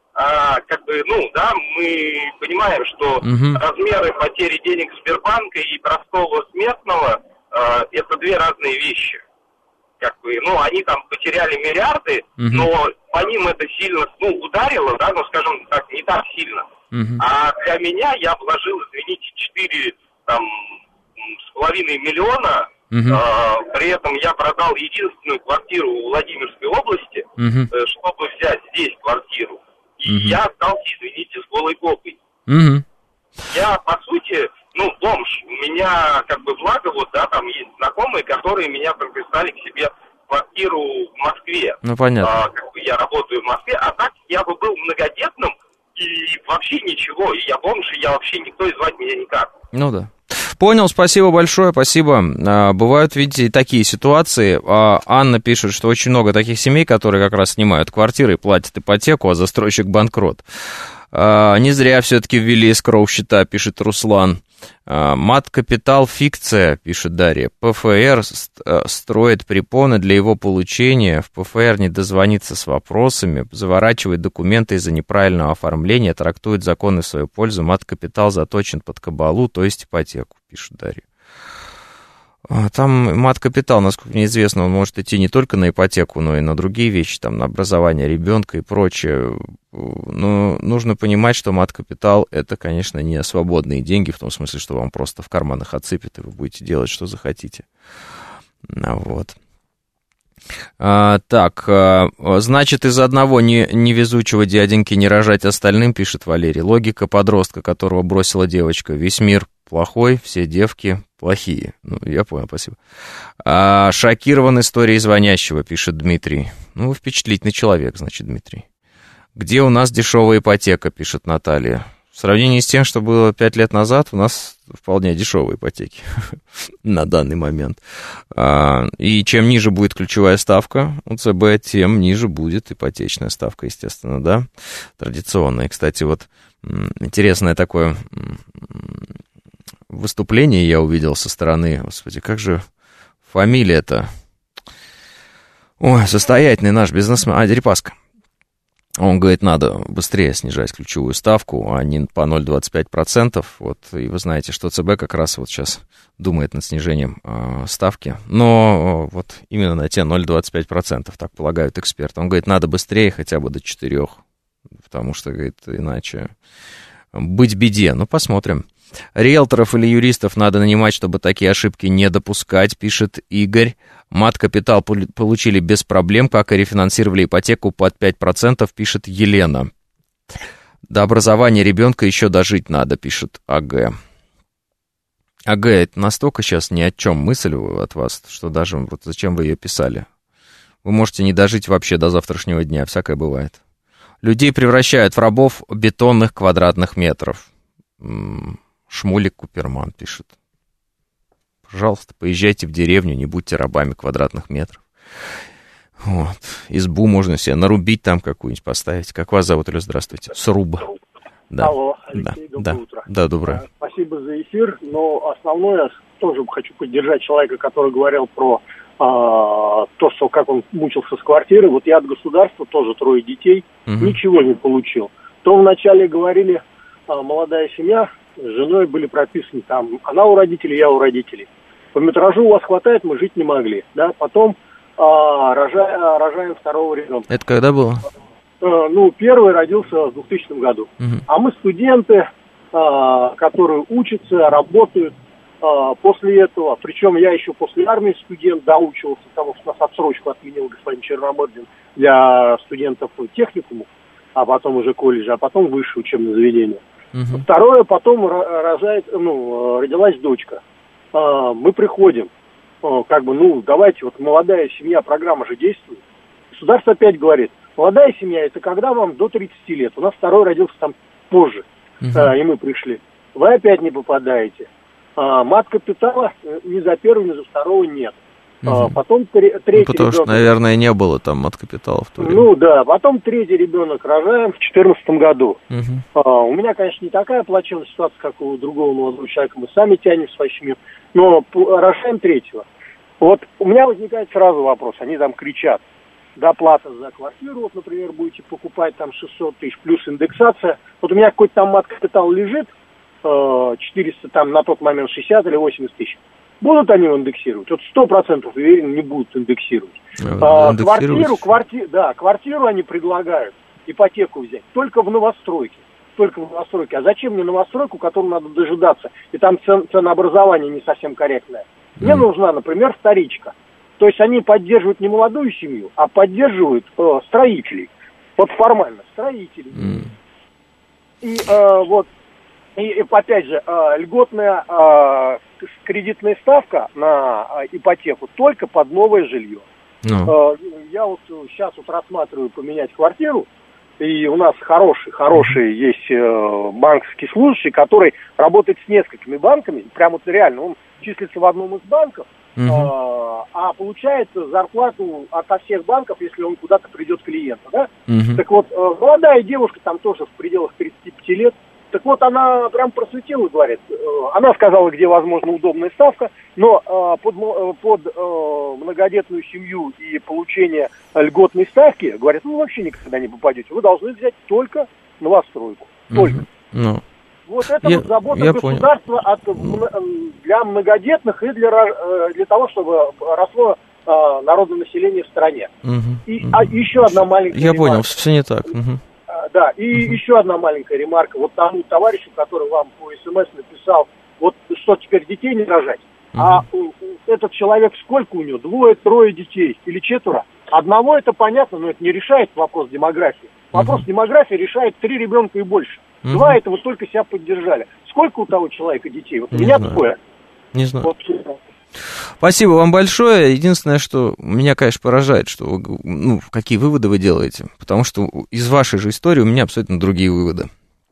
мы понимаем, что размеры потери денег Сбербанка и простого смертного это две разные вещи. Они там потеряли миллиарды, но по ним это сильно, ударило, да, но, скажем так, не так сильно. А для меня я вложил, извините, 4,5 миллиона, при этом я продал единственную квартиру в Владимирской области, чтобы взять здесь квартиру. И я остался, извините, с голой попой. Я, по сути, бомж. У меня, благо, там есть знакомые, которые меня прописали к себе в квартиру в Москве. Ну, понятно. Я работаю в Москве, а так я бы был многодетным, и вообще ничего. И я бомж, и я вообще никто, и звать меня никак. Ну да. Понял, спасибо большое, спасибо. Бывают, видите, и такие ситуации. Анна пишет, что очень много таких семей, которые как раз снимают квартиры и платят ипотеку, а застройщик банкрот. Не зря все-таки ввели эскроу счета, пишет Руслан. Мат-капитал фикция, пишет Дарья. ПФР строит препоны для его получения. В ПФР не дозвониться с вопросами, заворачивает документы из-за неправильного оформления, трактует законы в свою пользу. Мат-капитал заточен под кабалу, то есть ипотеку, пишет Дарья. Там мат-капитал, насколько мне известно, он может идти не только на ипотеку, но и на другие вещи, там, на образование ребенка и прочее. Но нужно понимать, что мат-капитал — это, конечно, не свободные деньги, в том смысле, что вам просто в карманах отсыпят, и вы будете делать, что захотите. Вот. Значит, из одного невезучего дяденьки не рожать остальным, пишет Валерий. Логика подростка, которого бросила девочка. Весь мир плохой, все девки плохие. Я понял, спасибо. Шокирован историей звонящего, пишет Дмитрий. Вы впечатлительный человек, значит, Дмитрий. Где у нас дешевая ипотека, пишет Наталья. В сравнении с тем, что было 5 лет назад, у нас вполне дешевые ипотеки на данный момент. И чем ниже будет ключевая ставка у ЦБ, тем ниже будет ипотечная ставка, естественно, да, традиционная. Кстати, вот интересное такое выступление я увидел со стороны, господи, как же фамилия-то? Ой, состоятельный наш бизнесмен, Дерипаска. Он говорит, надо быстрее снижать ключевую ставку, а не по 0,25%. Вот, и вы знаете, что ЦБ как раз вот сейчас думает над снижением ставки. Но вот именно на те 0,25%, так полагают эксперты. Он говорит, надо быстрее, хотя бы до 4%. Потому что, говорит, иначе быть беде. Посмотрим. Риэлторов или юристов надо нанимать, чтобы такие ошибки не допускать, пишет Игорь. Мат-капитал получили без проблем, как и рефинансировали ипотеку под 5%, пишет Елена. До образования ребенка еще дожить надо, пишет АГ. АГ, это настолько сейчас ни о чем мысль от вас, что даже вот зачем вы ее писали. Вы можете не дожить вообще до завтрашнего дня, всякое бывает. Людей превращают в рабов бетонных квадратных метров. Шмулик Куперман пишет. Пожалуйста, поезжайте в деревню, не будьте рабами квадратных метров. Вот. Избу можно себе нарубить там какую-нибудь поставить. Как вас зовут, или здравствуйте? Сруб. Да. Алло, Алексей, доброе утро. Да, доброе. Спасибо за эфир, но основное, тоже хочу поддержать человека, который говорил про то, что как он мучился с квартирой. Вот я от государства, тоже 3 детей, ничего не получил. То вначале говорили, молодая семья, с женой были прописаны там, она у родителей, я у родителей. По метражу у вас хватает, мы жить не могли. Да? Потом рожаем 2-го ребенка. Это когда было? Первый родился в 2000 году. А мы студенты, которые учатся, работают после этого. Причем я еще после армии студент доучивался, потому что нас отсрочку отменил господин Черномырдин для студентов техникумов, а потом уже колледжа, а потом высшее учебное заведение. Второе, потом родилась дочка. Мы приходим, давайте, вот молодая семья, программа же действует. Государство опять говорит, молодая семья, это когда вам до 30 лет. У нас 2-й родился там позже, и мы пришли. Вы опять не попадаете. Мат-капитала ни за первого, ни за второго нет. Потом третий потому ребенок... что, наверное, не было там мат-капитала в то время. Ну да, потом третий ребенок рожаем в 2014 году. У меня, конечно, не такая плачевная ситуация, как у другого молодого человека. Мы сами тянем свою семью. Но рожаем третьего. Вот у меня возникает сразу вопрос. Они там кричат. Доплата за квартиру, вот, например, будете покупать там 600 тысяч плюс индексация. Вот у меня какой-то там мат-капитал лежит, 400, там на тот момент 60 или 80 тысяч. Будут они его индексировать? Вот 100% уверен, не будут индексировать. Квартиру они предлагают, ипотеку взять, только в новостройке. А зачем мне новостройку, которую надо дожидаться? И там ценообразование не совсем корректное. Мне нужна, например, вторичка. То есть они поддерживают не молодую семью, а поддерживают строителей. Вот формально, строителей. И опять же, льготная кредитная ставка на ипотеку только под новое жилье. Я вот сейчас рассматриваю поменять квартиру, и у нас хороший есть банковский служащий, который работает с несколькими банками, прямо вот реально, он числится в одном из банков, а получает зарплату ото всех банков, если он куда-то придет клиента, да? Так вот, молодая девушка, там тоже в пределах 35 лет, так вот, она прям просветила, говорит. Она сказала, где, возможно, удобная ставка, но под многодетную семью и получение льготной ставки, говорит, вы вообще никогда не попадете. Вы должны взять только новостройку. Только. Вот это вот забота государства для многодетных и для того, чтобы росло народное население в стране. И еще одна маленькая ремарка. Я понял, все не так. Да, и еще одна маленькая ремарка. Вот тому товарищу, который вам по СМС написал, вот что теперь детей не рожать. А этот человек, сколько у него? 2-3 детей или 4? Одного это понятно, но это не решает вопрос демографии. Вопрос демографии решает 3 ребенка и больше. 2 это вы только себя поддержали. Сколько у того человека детей? Вот у меня такое. Не знаю. Вот. Спасибо вам большое. Единственное, что меня, конечно, поражает, что вы, какие выводы вы делаете. Потому что из вашей же истории у меня абсолютно другие выводы.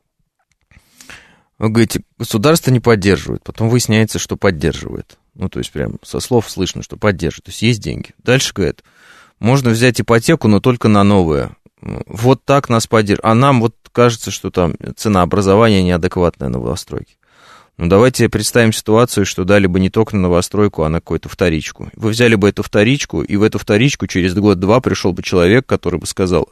Вы говорите, государство не поддерживает. Потом выясняется, что поддерживает. То есть прям со слов слышно, что поддерживает. То есть есть деньги. Дальше говорят, можно взять ипотеку, но только на новое. Вот так нас поддерживают. А нам вот кажется, что там ценообразование неадекватное на новостройке. Давайте представим ситуацию, что дали бы не только на новостройку, а на какую-то вторичку. Вы взяли бы эту вторичку, и в эту вторичку через год-два пришел бы человек, который бы сказал,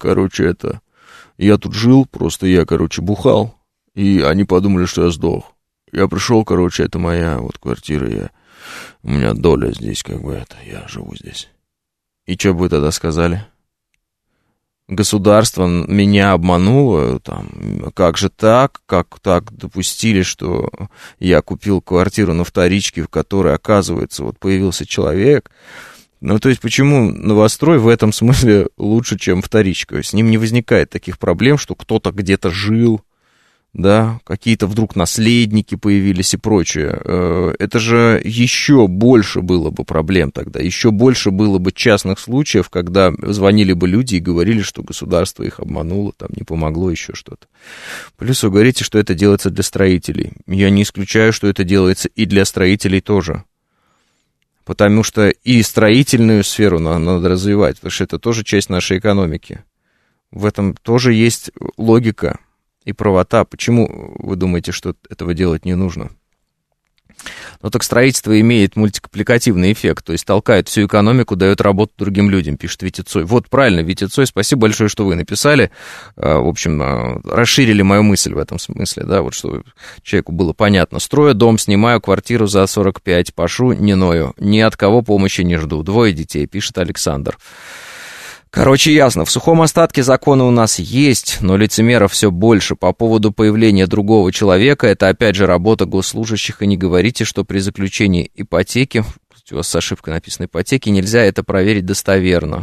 я тут жил, просто я, бухал, и они подумали, что я сдох. Я пришел, это моя вот квартира, у меня доля здесь, я живу здесь. И что бы вы тогда сказали? Государство меня обмануло, как же так, как так допустили, что я купил квартиру на вторичке, в которой, оказывается, вот появился человек. То есть, почему новострой в этом смысле лучше, чем вторичка? С ним не возникает таких проблем, что кто-то где-то жил, да, какие-то вдруг наследники появились и прочее. Это же еще больше было бы проблем тогда, еще больше было бы частных случаев, когда звонили бы люди и говорили, что государство их обмануло, не помогло, еще что-то. Плюс вы говорите, что это делается для строителей. Я не исключаю, что это делается и для строителей тоже. Потому что и строительную сферу надо развивать, потому что это тоже часть нашей экономики. В этом тоже есть логика и правота. Почему вы думаете, что этого делать не нужно? Так строительство имеет мультипликативный эффект, то есть толкает всю экономику, дает работу другим людям, пишет Витя Цой. Вот правильно, Витя Цой, спасибо большое, что вы написали. В общем, расширили мою мысль в этом смысле, да, вот что человеку было понятно. Строю дом, снимаю квартиру за 45, пашу, не ною, ни от кого помощи не жду. 2 детей, пишет Александр. Ясно, в сухом остатке законы у нас есть, но лицемеров все больше. По поводу появления другого человека, это опять же работа госслужащих, и не говорите, что при заключении ипотеки, у вас с ошибкой написано ипотеки, нельзя это проверить достоверно.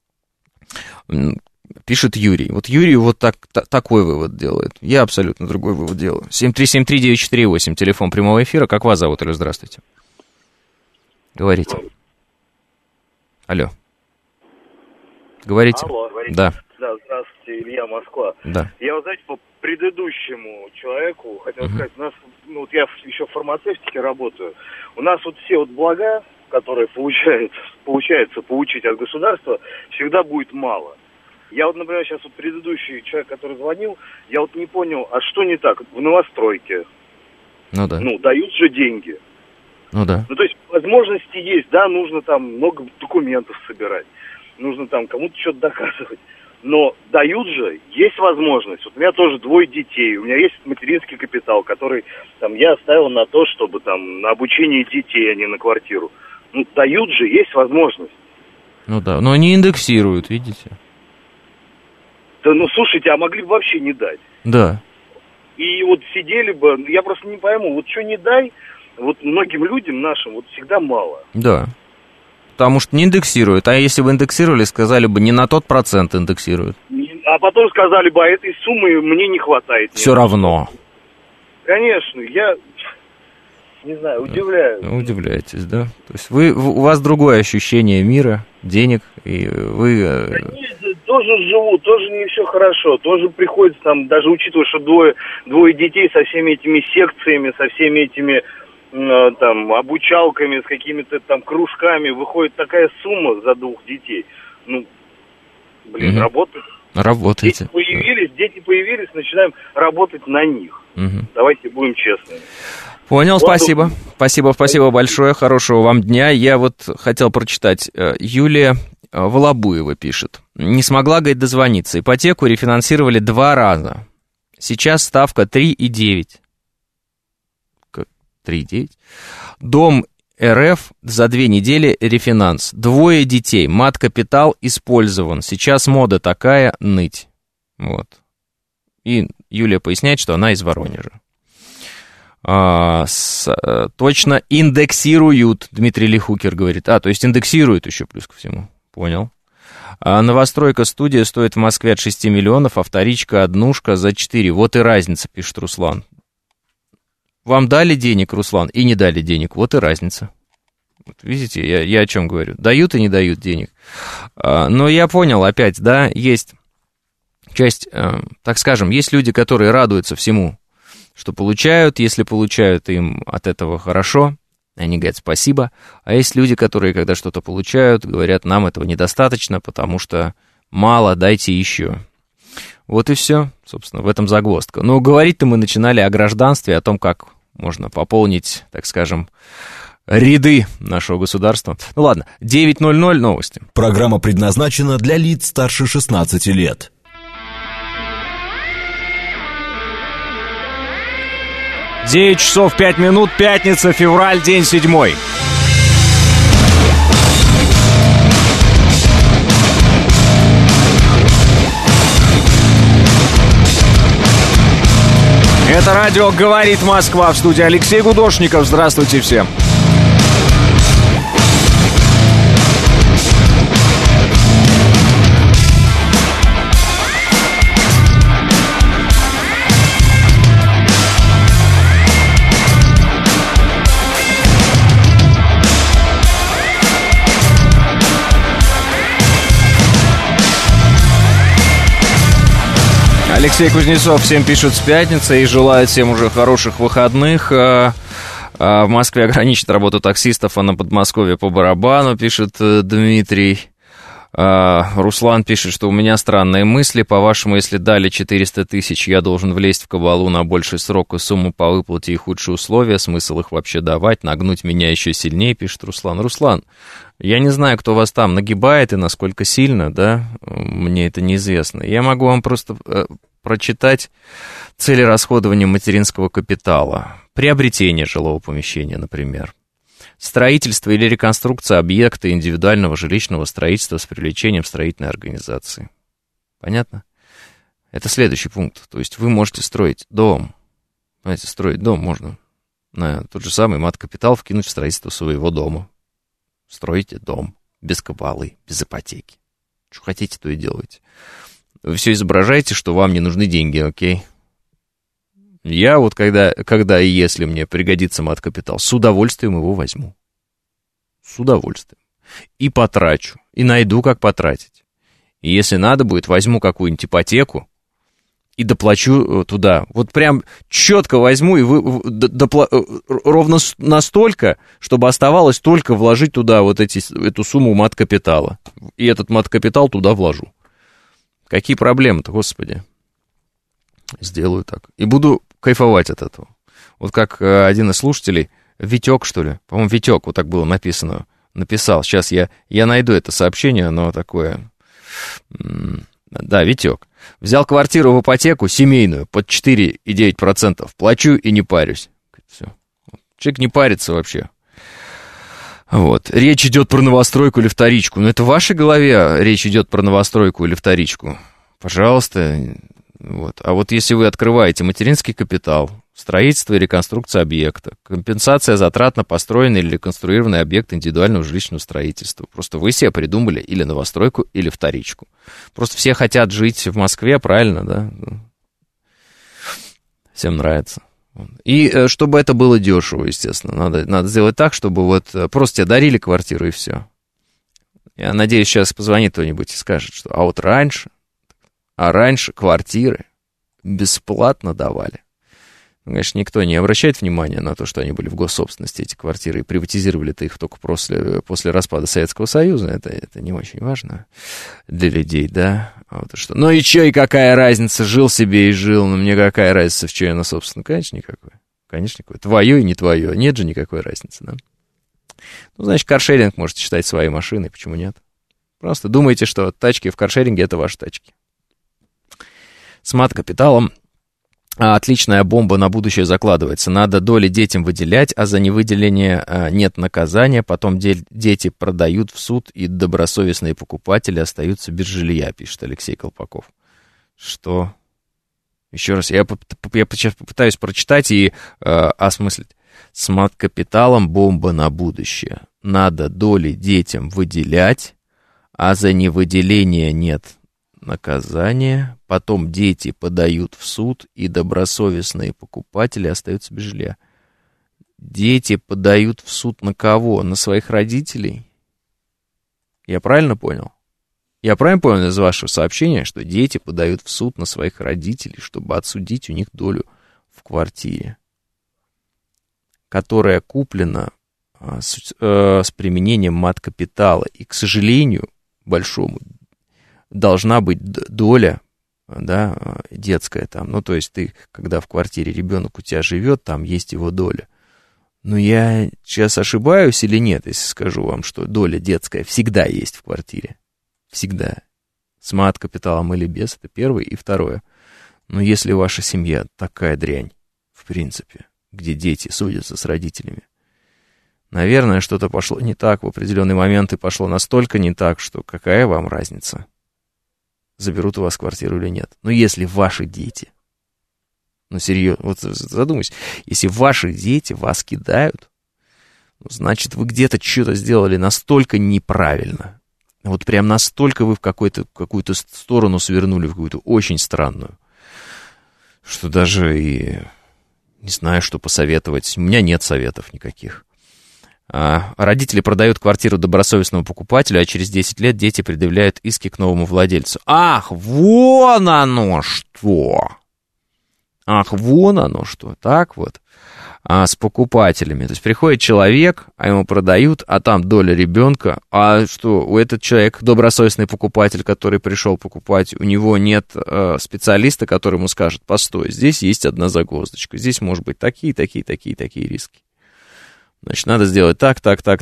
Пишет Юрий. Вот Юрий такой вывод делает. Я абсолютно другой вывод делаю. 7373948, телефон прямого эфира. Как вас зовут? Алло, здравствуйте. Говорите. Алло. Говорите. Алло, говорите. Да. Да, здравствуйте. Здравствуйте, Илья, Москва. Да. Я, вот, знаете, по предыдущему человеку хотел сказать, у нас, ну, вот я еще в фармацевтике работаю, у нас вот все вот блага, которые получается получить от государства, всегда будет мало. Я вот, например, сейчас вот предыдущий человек, который звонил, я вот не понял, а что не так в новостройке? Ну да. Ну, дают же деньги. Ну да. Ну, то есть возможности есть, да, нужно там много документов собирать, нужно там кому-то что-то доказывать. Но дают же, есть возможность. Вот у меня тоже 2 детей, у меня есть материнский капитал, который там я оставил на то, чтобы там на обучение детей, а не на квартиру. Ну, дают же, есть возможность. Ну да, но они индексируют, видите? Да, ну, слушайте, а могли бы вообще не дать. Да. И вот сидели бы, я просто не пойму, вот что не дай, вот многим людям нашим вот всегда мало. Да. Потому что не индексируют. А если бы индексировали, сказали бы, не на тот процент индексируют. А потом сказали бы, а этой суммы мне не хватает. Все равно. Конечно, я не знаю, удивляюсь. Удивляетесь, да? То есть у вас другое ощущение мира, денег, и вы... Да нет, тоже живу, тоже не все хорошо, тоже приходится там, даже учитывая, что двое детей со всеми этими секциями, со всеми этими... там, обучалками, с какими-то там кружками, выходит такая сумма за 2 детей. Ну, блин, работает. Работаете. Дети появились, начинаем работать на них. Давайте будем честными. Понял, спасибо. Спасибо большое, хорошего вам дня. Я вот хотел прочитать. Юлия Волобуева пишет. Не смогла, говорит, дозвониться. Ипотеку рефинансировали 2 раза. Сейчас ставка 3,9. 3,9. Дом РФ за 2 недели рефинанс. 2 детей. Мат-капитал использован. Сейчас мода такая, ныть. Вот. И Юлия поясняет, что она из Воронежа. Точно индексируют, Дмитрий Лихукер говорит. То есть индексируют еще плюс ко всему. Понял. Новостройка студия стоит в Москве от 6 миллионов, а вторичка однушка за 4. Вот и разница, пишет Руслан. Вам дали денег, Руслан, и не дали денег. Вот и разница. Вот видите, я о чем говорю. Дают и не дают денег. Но я понял опять, да, есть часть, так скажем, есть люди, которые радуются всему, что получают. Если получают, им от этого хорошо, они говорят спасибо. А есть люди, которые, когда что-то получают, говорят, нам этого недостаточно, потому что мало, дайте еще. Вот и все, собственно, в этом загвоздка. Но говорить-то мы начинали о гражданстве, о том, как можно пополнить, так скажем, ряды нашего государства. Ну ладно, 9:00 новости. Программа предназначена для лиц старше 16 лет. 9 часов 5 минут, пятница, февраль, день 7. Это радио «Говорит Москва», в студии Алексей Гудошников. Здравствуйте всем. Алексей Кузнецов всем пишет с пятницы и желает всем уже хороших выходных. В Москве ограничит работу таксистов, а на Подмосковье по барабану, пишет Дмитрий. Руслан пишет, что у меня странные мысли. По-вашему, если дали 400 тысяч, я должен влезть в кабалу на больший срок и сумму по выплате и худшие условия. Смысл их вообще давать? Нагнуть меня еще сильнее, пишет Руслан. Руслан, я не знаю, кто вас там нагибает и насколько сильно, да? Мне это неизвестно. Я могу вам просто прочитать цели расходования материнского капитала. Приобретение жилого помещения, например. Строительство или реконструкция объекта индивидуального жилищного строительства с привлечением строительной организации. Понятно? Это следующий пункт. То есть вы можете строить дом. Понимаете, строить дом можно на тот же самый мат-капитал вкинуть в строительство своего дома. Строите дом без кабалы, без ипотеки. Что хотите, то и делайте. Вы все изображаете, что вам не нужны деньги, окей? Я вот когда и если мне пригодится мат-капитал, с удовольствием его возьму. С удовольствием. И потрачу. И найду, как потратить. И если надо будет, возьму какую-нибудь ипотеку и доплачу туда. Вот прям четко возьму и ровно настолько, чтобы оставалось только вложить туда вот эту сумму мат-капитала. И этот мат-капитал туда вложу. Какие проблемы-то, господи. Сделаю так. И буду кайфовать от этого. Вот как один из слушателей, Витек, что ли? По-моему, Витек, вот так было написано. Написал. Сейчас я найду это сообщение, оно такое... Да, Витек. Взял квартиру в ипотеку, семейную, под 4,9%. Плачу и не парюсь. Все. Человек не парится вообще. Вот. Речь идет про новостройку или вторичку. Но это в вашей голове речь идет про новостройку или вторичку. Пожалуйста. Вот. А вот если вы открываете материнский капитал, строительство и реконструкция объекта, компенсация затрат на построенный или реконструированный объект индивидуального жилищного строительства. Просто вы себе придумали или новостройку, или вторичку. Просто все хотят жить в Москве, правильно, да? Всем нравится. И чтобы это было дешево, естественно. Надо сделать так, чтобы вот просто тебе дарили квартиру и все. Я надеюсь, сейчас позвонит кто-нибудь и скажет, что а вот раньше квартиры бесплатно давали. Конечно, никто не обращает внимания на то, что они были в госсобственности, эти квартиры, и приватизировали-то их только после распада Советского Союза. Это не очень важно для людей, да? Вот и что. Ну и чё, и какая разница? Жил себе и жил, но мне какая разница, в чьей она собственно? Конечно, никакой. Конечно, никакой. Твое и не твое. Нет же никакой разницы, да? Ну, значит, каршеринг можете считать своей машиной, почему нет? Просто думайте, что тачки в каршеринге — это ваши тачки. С мат-капиталом отличная бомба на будущее закладывается. Надо доли детям выделять, а за невыделение нет наказания. Потом дети продают в суд, и добросовестные покупатели остаются без жилья, пишет Алексей Колпаков. Что? Еще раз, я попытаюсь прочитать и осмыслить. С мат-капиталом бомба на будущее. Надо доли детям выделять, а за невыделение нет наказание, потом дети подают в суд, и добросовестные покупатели остаются без жилья. Дети подают в суд на кого? На своих родителей? Я правильно понял? Я правильно понял из вашего сообщения, что дети подают в суд на своих родителей, чтобы отсудить у них долю в квартире, которая куплена с применением мат-капитала, и, к сожалению, большому, должна быть доля, да, детская там. Ну, то есть ты, когда в квартире ребенок у тебя живет, там есть его доля. Но я сейчас ошибаюсь или нет, если скажу вам, что доля детская всегда есть в квартире. Всегда. С мат-капиталом или без, это первое. И второе. Но если ваша семья такая дрянь, в принципе, где дети судятся с родителями, наверное, что-то пошло не так в определенный момент, и пошло настолько не так, что какая вам разница, заберут у вас квартиру или нет. Но если ваши дети, ну серьезно, вот задумайся, если ваши дети вас кидают, ну, значит, вы где-то что-то сделали настолько неправильно, вот прям настолько вы в какую-то сторону свернули, в какую-то очень странную, что даже и не знаю, что посоветовать. У меня нет советов никаких. Родители продают квартиру добросовестному покупателю, а через 10 лет дети предъявляют иски к новому владельцу. Ах, вон оно что! Ах, вон оно что! Так вот, с покупателями. То есть приходит человек, а ему продают, а там доля ребенка. А что, у этого человека, добросовестный покупатель, который пришел покупать, у него нет специалиста, который ему скажет: постой, здесь есть одна загвоздочка, здесь может быть такие риски. Значит, надо сделать так,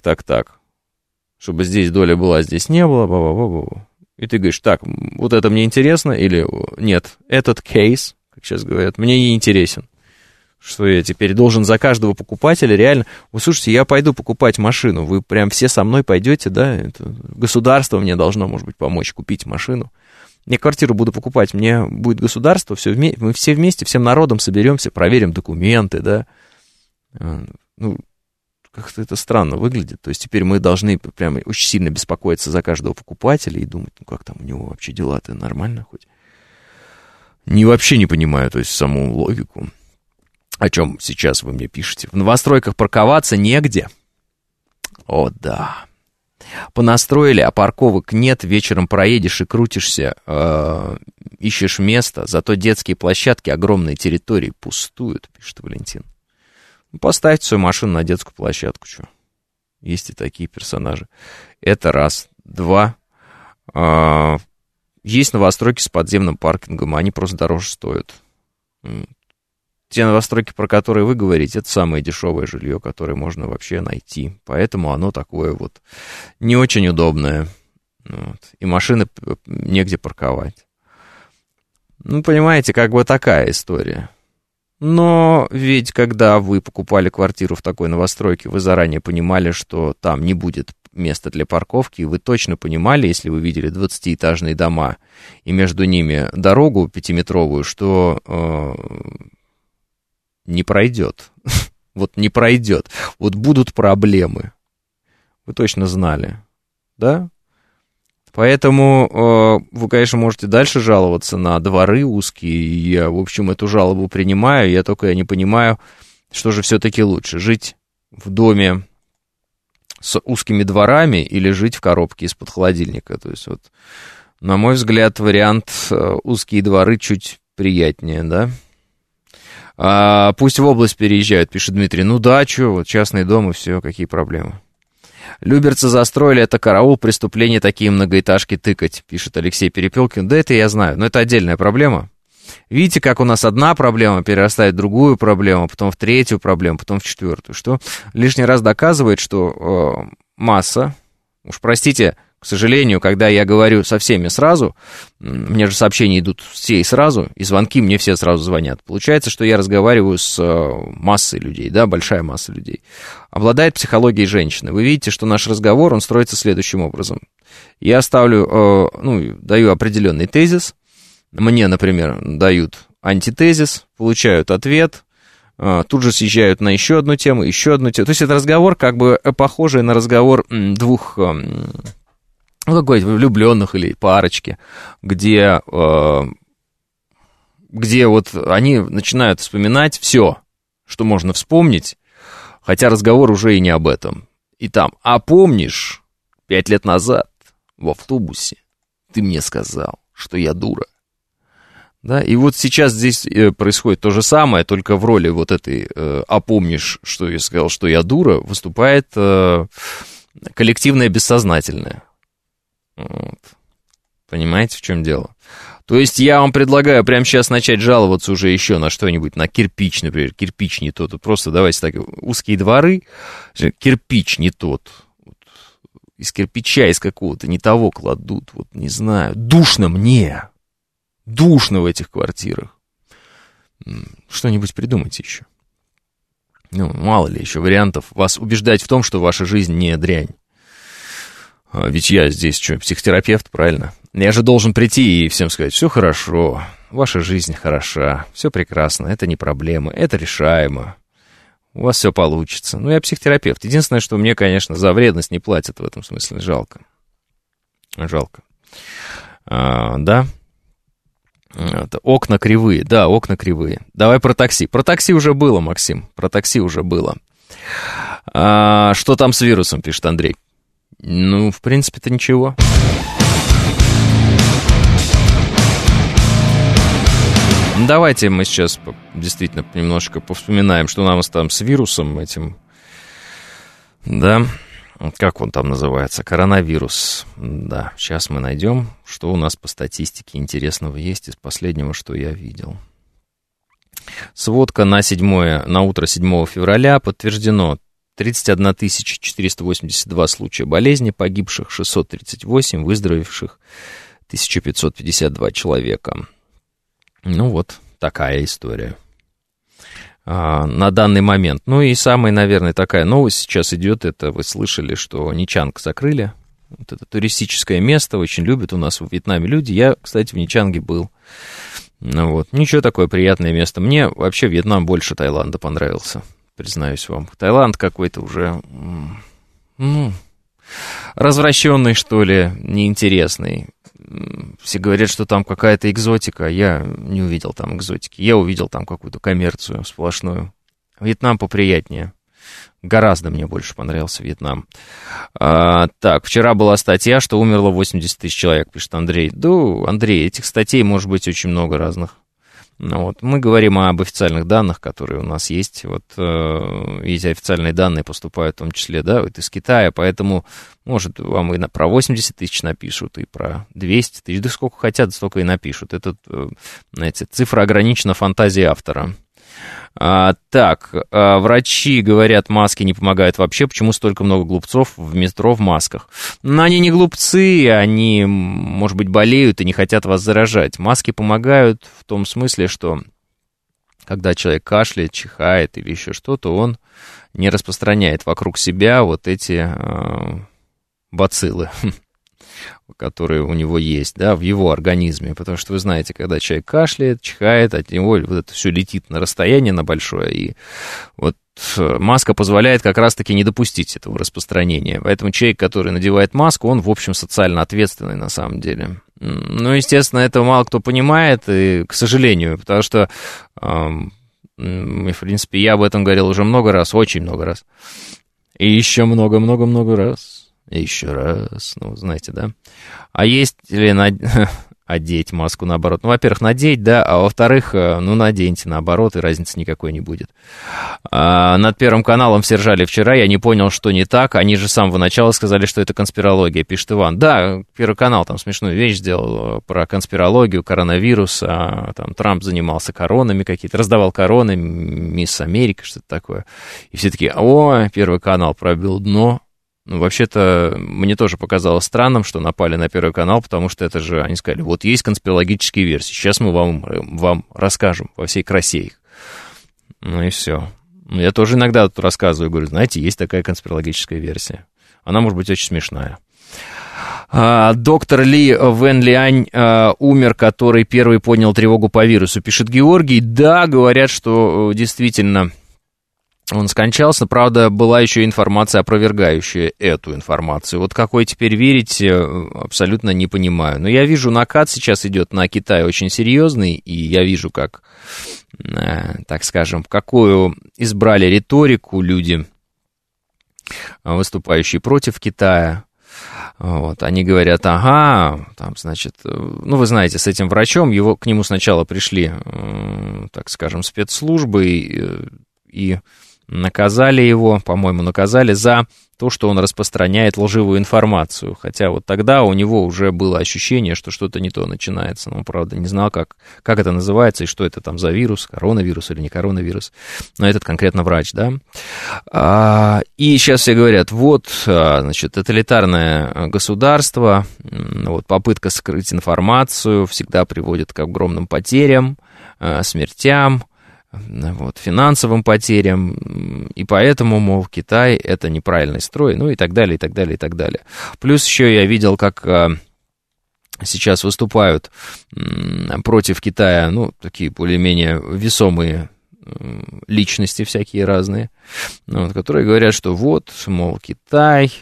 чтобы здесь доля была, здесь не было, И ты говоришь: так, вот это мне интересно, или нет, этот кейс, как сейчас говорят, мне не интересен. Что я теперь должен за каждого покупателя реально... Вы слушайте, я пойду покупать машину, вы прям все со мной пойдете, да? Это государство мне должно, может быть, помочь купить машину. Я квартиру буду покупать, мне будет государство, мы все вместе, всем народом соберемся, проверим документы, да? Ну, как-то это странно выглядит. То есть теперь мы должны прямо очень сильно беспокоиться за каждого покупателя и думать, ну как там у него вообще дела-то, нормально хоть? Вообще не понимаю, то есть саму логику. О чем сейчас вы мне пишете? В новостройках парковаться негде? О, да. Понастроили, а парковок нет, вечером проедешь и крутишься, ищешь место, зато детские площадки, огромные территории пустуют, пишет Валентин. Поставьте свою машину на детскую площадку, что? Есть и такие персонажи. Это раз. Два. Есть новостройки с подземным паркингом, они просто дороже стоят. Те новостройки, про которые вы говорите, это самое дешевое жилье, которое можно вообще найти. Поэтому оно такое вот не очень удобное. Вот. И машины негде парковать. Ну, понимаете, как бы такая история. Но ведь, когда вы покупали квартиру в такой новостройке, вы заранее понимали, что там не будет места для парковки, и вы точно понимали, если вы видели 20-этажные дома, и между ними дорогу 5-метровую, что не пройдет. Вот не пройдет. Вот будут проблемы. Вы точно знали. Да? Поэтому вы, конечно, можете дальше жаловаться на дворы узкие. Я, в общем, эту жалобу принимаю. Я не понимаю, что же все-таки лучше. Жить в доме с узкими дворами или жить в коробке из-под холодильника. То есть, вот, на мой взгляд, вариант узкие дворы чуть приятнее, да? Пусть в область переезжают, пишет Дмитрий. Ну да, что, вот частный дом и все, какие проблемы. Люберцы застроили, это караул, преступление такие многоэтажки тыкать, пишет Алексей Перепелкин. Да это я знаю, но это отдельная проблема. Видите, как у нас одна проблема перерастает в другую проблему, потом в третью проблему, потом в четвертую, что лишний раз доказывает, что масса, уж простите, к сожалению, когда я говорю со всеми сразу, мне же сообщения идут все и сразу, и звонки мне все сразу звонят. Получается, что я разговариваю с массой людей, да, большая масса людей. Обладает психологией женщины. Вы видите, что наш разговор, он строится следующим образом. Я даю определенный тезис, мне, например, дают антитезис, получают ответ, тут же съезжают на еще одну тему. То есть это разговор, как бы похожий на разговор двух... влюбленных или парочки, где вот они начинают вспоминать все, что можно вспомнить, хотя разговор уже и не об этом. И там, а помнишь, 5 лет назад в автобусе ты мне сказал, что я дура. Да, и вот сейчас здесь происходит то же самое, только в роли вот этой «а помнишь, что я сказал, что я дура» выступает коллективное бессознательное. Вот. Понимаете, в чем дело? То есть я вам предлагаю прямо сейчас начать жаловаться уже еще на что-нибудь, на кирпич, например, кирпич не тот. Просто давайте так, узкие дворы, кирпич не тот. Вот. Из кирпича, из какого-то не того кладут, вот не знаю. Душно мне, душно в этих квартирах. Что-нибудь придумайте еще. Ну, мало ли еще вариантов вас убеждать в том, что ваша жизнь не дрянь. Ведь я здесь что, психотерапевт, правильно? Я же должен прийти и всем сказать, все хорошо, ваша жизнь хороша, все прекрасно, это не проблема, это решаемо, у вас все получится. Ну, я психотерапевт. Единственное, что мне, конечно, за вредность не платят в этом смысле, жалко. Жалко. Да? Это окна кривые, да, окна кривые. Давай про такси. Про такси уже было, Максим, про такси уже было. Что там с вирусом, пишет Андрей. Ну, в принципе-то ничего. Давайте мы сейчас действительно немножко повспоминаем, что у нас там с вирусом этим, да, как он там называется, коронавирус. Да, сейчас мы найдем, что у нас по статистике интересного есть из последнего, что я видел. Сводка на утро 7 февраля подтверждено 31 482 случая болезни, погибших 638, выздоровевших 1552 человека. Ну вот, такая история на данный момент. Ну и самая, наверное, такая новость сейчас идет, это вы слышали, что Ничанг закрыли. Вот это туристическое место, очень любят у нас в Вьетнаме люди. Я, кстати, в Ничанге был. Ну вот, ничего, такое приятное место. Мне вообще Вьетнам больше Таиланда понравился. Признаюсь вам. Таиланд какой-то уже, развращенный, что ли, неинтересный. Все говорят, что там какая-то экзотика. Я не увидел там экзотики. Я увидел там какую-то коммерцию сплошную. Вьетнам поприятнее. Гораздо мне больше понравился Вьетнам. Так, вчера была статья, что умерло 80 тысяч человек, пишет Андрей. Да, Андрей, этих статей может быть очень много разных. Вот. Мы говорим об официальных данных, которые у нас есть. Вот эти официальные данные поступают в том числе, да, вот из Китая, поэтому, может, вам и про 80 тысяч напишут, и про 200 тысяч, да сколько хотят, столько и напишут. Это, знаете, цифра ограничена фантазией автора. Так, врачи говорят, маски не помогают вообще. Почему столько много глупцов в метро в масках? Но они не глупцы, они, может быть, болеют и не хотят вас заражать. Маски помогают в том смысле, что когда человек кашляет, чихает или еще что-то, он не распространяет вокруг себя вот эти бациллы, которые у него есть, да, в его организме, потому что вы знаете, когда человек кашляет, чихает, от него вот это все летит на расстояние на большое, и вот маска позволяет как раз-таки не допустить этого распространения. Поэтому человек, который надевает маску, он, в общем, социально ответственный на самом деле. Ну, естественно, этого мало кто понимает, и, к сожалению, потому что, в принципе, я об этом говорил уже много раз, очень много раз, и еще много-много-много раз. И еще раз, ну, знаете, да. А есть ли одеть маску наоборот? Ну, во-первых, надеть, да, а во-вторых, ну, наденьте наоборот, и разницы никакой не будет. Над Первым каналом все ржали вчера, я не понял, что не так. Они же с самого начала сказали, что это конспирология, пишет Иван. Да, Первый канал там смешную вещь сделал про конспирологию, коронавирус, там Трамп занимался коронами какие-то, раздавал короны, Мисс Америка, что-то такое. И все такие, о, Первый канал пробил дно. Ну, вообще-то, мне тоже показалось странным, что напали на Первый канал, потому что это же, они сказали, вот есть конспирологические версии, сейчас мы вам расскажем во всей красе их. Ну и все. Я тоже иногда тут рассказываю, говорю, знаете, есть такая конспирологическая версия. Она может быть очень смешная. Доктор Ли Вэн Лиань умер, который первый поднял тревогу по вирусу, пишет Георгий. Да, говорят, что действительно... Он скончался, правда, была еще информация, опровергающая эту информацию. Вот какой теперь верить, абсолютно не понимаю. Но я вижу, накат сейчас идет на Китай очень серьезный, и я вижу, как, так скажем, какую избрали риторику люди, выступающие против Китая. Вот, они говорят, ага, там, значит, ну, вы знаете, с этим врачом, к нему сначала пришли, так скажем, спецслужбы и наказали его, по-моему, наказали за то, что он распространяет лживую информацию. Хотя вот тогда у него уже было ощущение, что что-то не то начинается. Но он, правда, не знал, как это называется и что это там за вирус, коронавирус или не коронавирус. Но этот конкретно врач, да. И сейчас все говорят, вот, значит, тоталитарное государство, вот, попытка скрыть информацию всегда приводит к огромным потерям, смертям, вот, финансовым потерям, и поэтому, мол, Китай — это неправильный строй, ну и так далее, и так далее, и так далее. Плюс еще я видел, как сейчас выступают против Китая, ну, такие более-менее весомые личности всякие разные, вот, которые говорят, что вот, мол, Китай...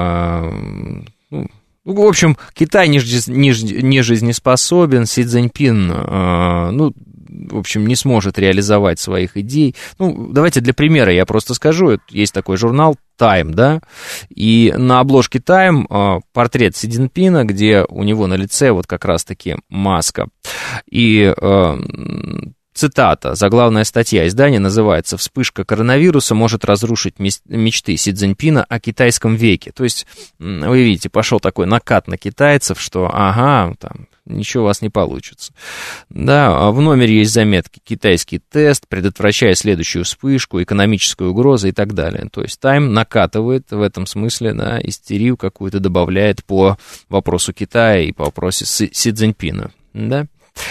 ну, в общем, Китай не жизнеспособен, Си Цзиньпин, ну, в общем, не сможет реализовать своих идей. Ну, давайте для примера я просто скажу. Есть такой журнал Time, да, и на обложке Time портрет Си Цзиньпина, где у него на лице вот как раз-таки маска. И цитата, заглавная статья издания называется «Вспышка коронавируса может разрушить мечты Си Цзиньпина о китайском веке». То есть, вы видите, пошел такой накат на китайцев, что ага, там, ничего у вас не получится. Да, в номере есть заметки «Китайский тест, предотвращая следующую вспышку, экономическую угрозу» и так далее. То есть Time накатывает в этом смысле, да, истерию какую-то добавляет по вопросу Китая и по вопросу Си Цзиньпина, да.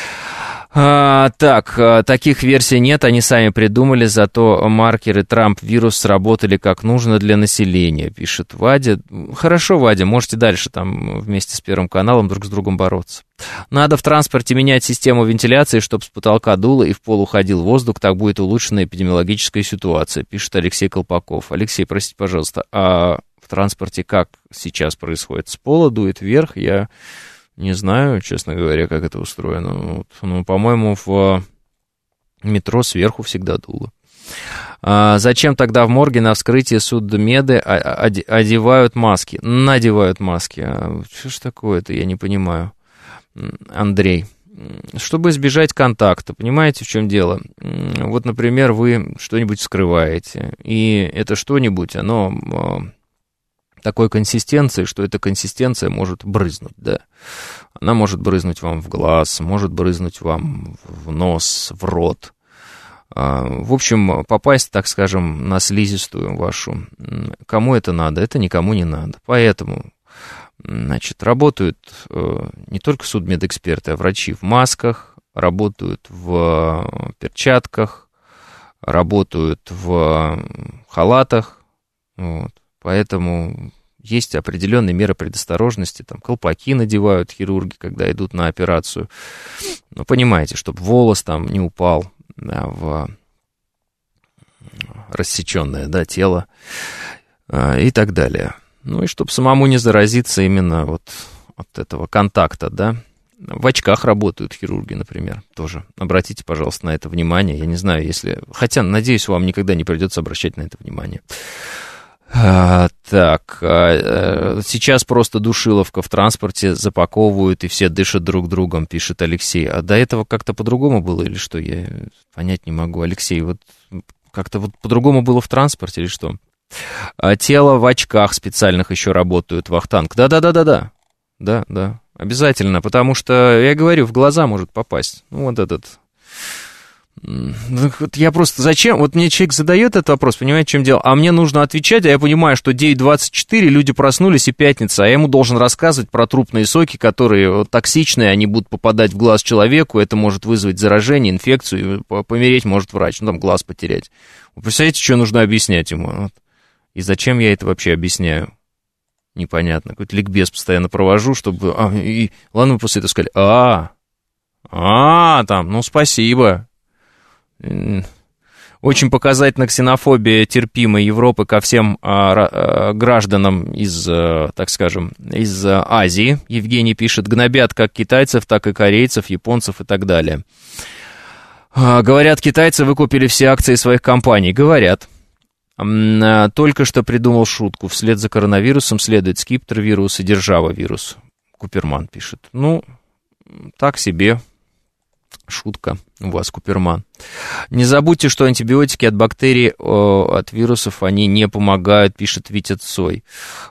Так, таких версий нет, они сами придумали, зато маркеры Трамп-вирус сработали как нужно для населения, пишет Вадя. Хорошо, Вадя, можете дальше там вместе с Первым каналом друг с другом бороться. Надо в транспорте менять систему вентиляции, чтобы с потолка дуло и в пол уходил воздух, так будет улучшена эпидемиологическая ситуация, пишет Алексей Колпаков. Алексей, простите, пожалуйста, а в транспорте как сейчас происходит? С пола дует вверх? Я... не знаю, честно говоря, как это устроено. Вот, ну, по-моему, в метро сверху всегда дуло. Зачем тогда в морге на вскрытии судмеды одевают маски? Надевают маски. Что ж такое-то, я не понимаю. Андрей. Чтобы избежать контакта, понимаете, в чем дело? Вот, например, вы что-нибудь вскрываете, и это что-нибудь, оно такой консистенции, что эта консистенция может брызнуть, да. Она может брызнуть вам в глаз, может брызнуть вам в нос, в рот. В общем, попасть, так скажем, на слизистую вашу. Кому это надо? Это никому не надо. Поэтому... Значит, работают не только судмедэксперты, а врачи в масках, работают в перчатках, работают в халатах. Вот. Поэтому есть определенные меры предосторожности. Там колпаки надевают хирурги, когда идут на операцию. Ну, понимаете, чтобы волос там не упал, да, в рассеченное, да, тело и так далее. Ну и чтобы самому не заразиться именно вот от этого контакта, да. В очках работают хирурги, например, тоже. Обратите, пожалуйста, на это внимание. Я не знаю, если... Хотя, надеюсь, вам никогда не придется обращать на это внимание. Так, сейчас просто душиловка в транспорте запаковывают, и все дышат друг другом, пишет Алексей. А до этого как-то по-другому было или что? Я понять не могу. Алексей, вот как-то вот по-другому было в транспорте или что? Тело в очках специальных еще работают, Вахтанг. Да, обязательно, потому что, я говорю, в глаза может попасть. Ну, вот этот... Я просто... Зачем? Вот мне человек задает этот вопрос, понимаете, в чем дело? А мне нужно отвечать, а я понимаю, что 9:24, люди проснулись, и пятница, а я ему должен рассказывать про трупные соки, которые токсичные, они будут попадать в глаз человеку, это может вызвать заражение, инфекцию, помереть может врач, ну, там, глаз потерять. Вы представляете, что нужно объяснять ему? И зачем я это вообще объясняю? Непонятно. Какой-то ликбез постоянно провожу, чтобы... Ладно, вы после этого сказали, там, ну, спасибо. Очень показательна ксенофобия терпимой Европы ко всем гражданам из, так скажем, из Азии. Евгений пишет, гнобят как китайцев, так и корейцев, японцев и так далее. Говорят, китайцы выкупили все акции своих компаний. Говорят. Только что придумал шутку. Вслед за коронавирусом следует скиптер-вирус и держава-вирус. Куперман пишет. Ну, так себе шутка у вас, Куперман. Не забудьте, что антибиотики от бактерий, от вирусов, они не помогают, пишет Витя Цой.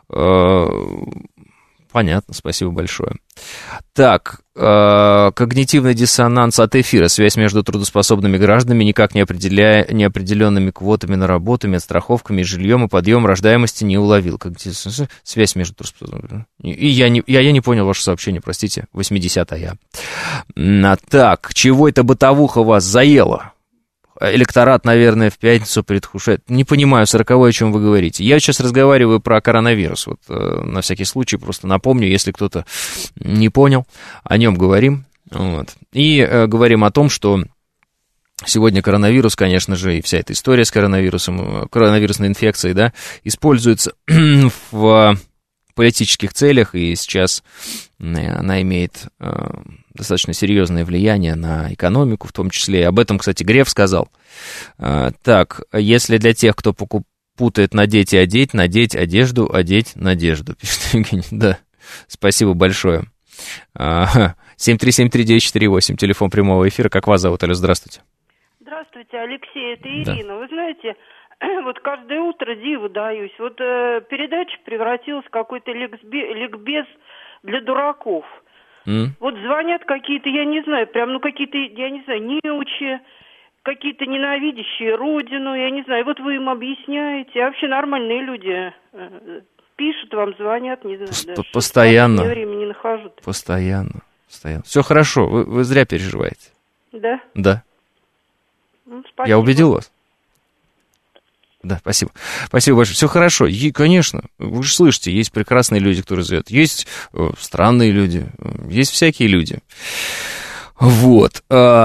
Понятно, спасибо большое. Так, когнитивный диссонанс от эфира. Связь между трудоспособными гражданами, никак не определенными квотами на работу, медстраховками, жильем и подъем рождаемости не уловил. Связь между трудоспособными. И я не понял ваше сообщение, простите, 80-я. Так, чего это бытовуха вас заела? Электорат, наверное, в пятницу предвкушает. Не понимаю, 40-й, о чем вы говорите. Я сейчас разговариваю про коронавирус. Вот на всякий случай просто напомню, если кто-то не понял, о нем говорим. Вот. И говорим о том, что сегодня коронавирус, конечно же, и вся эта история с коронавирусом, коронавирусной инфекцией, да, используется в политических целях, и сейчас она имеет достаточно серьезное влияние на экономику, в том числе. И об этом, кстати, Греф сказал. Так, если для тех, кто путает надеть и одеть, надеть одежду, одеть надежду, пишет Евгений. Да, спасибо большое. 7373948, телефон прямого эфира. Как вас зовут? Алло, здравствуйте. Здравствуйте, Алексей, это Ирина. Да. Вы знаете, вот каждое утро диву даюсь. Вот передача превратилась в какой-то ликбез для дураков. Вот звонят какие-то, я не знаю, прям, какие-то, я не знаю, неучи, какие-то ненавидящие родину, я не знаю. Вот вы им объясняете, а вообще нормальные люди пишут вам, звонят, не знаю. Постоянно. Я времени не нахожу. Постоянно. Все хорошо, вы зря переживаете. Да? Да. Ну, спасибо. Я убедил вас? Да, спасибо. Спасибо большое. Все хорошо. И, конечно, вы же слышите, есть прекрасные люди, которые звонят. Есть странные люди. Есть всякие люди. Вот.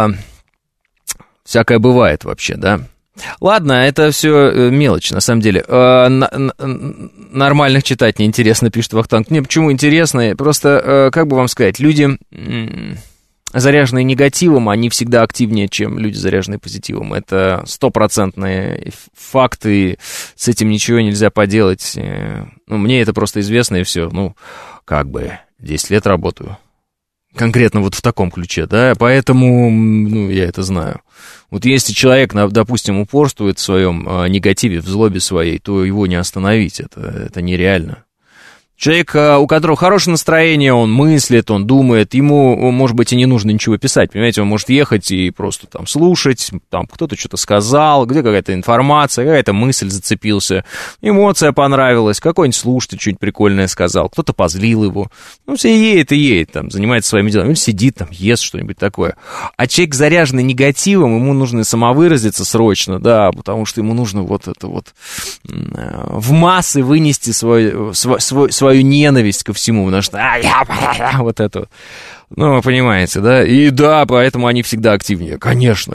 Всякое бывает вообще, да. Ладно, это все мелочь, на самом деле. Нормальных читать неинтересно, пишет Вахтанг. Мне почему интересно? Просто, как бы вам сказать, люди... заряженные негативом, они всегда активнее, чем люди, заряженные позитивом. Это 100% факты, с этим ничего нельзя поделать. Ну, мне это просто известно, и все. Ну, 10 лет работаю. Конкретно вот в таком ключе, да, поэтому, я это знаю. Вот если человек, допустим, упорствует в своем негативе, в злобе своей, то его не остановить, это нереально. Человек, у которого хорошее настроение, он мыслит, он думает, ему, может быть, и не нужно ничего писать, понимаете, он может ехать и просто там слушать, там кто-то что-то сказал, где какая-то информация, какая-то мысль зацепился, эмоция понравилась, какой-нибудь слушатель что-нибудь прикольное сказал, кто-то позлил его, все едет, там, занимается своими делами, или сидит там, ест что-нибудь такое. А человек, заряженный негативом, ему нужно самовыразиться срочно, да, потому что ему нужно вот это вот в массы вынести свою ненависть ко всему, потому что вот это вот. Ну, понимаете, да? И да, поэтому они всегда активнее. Конечно.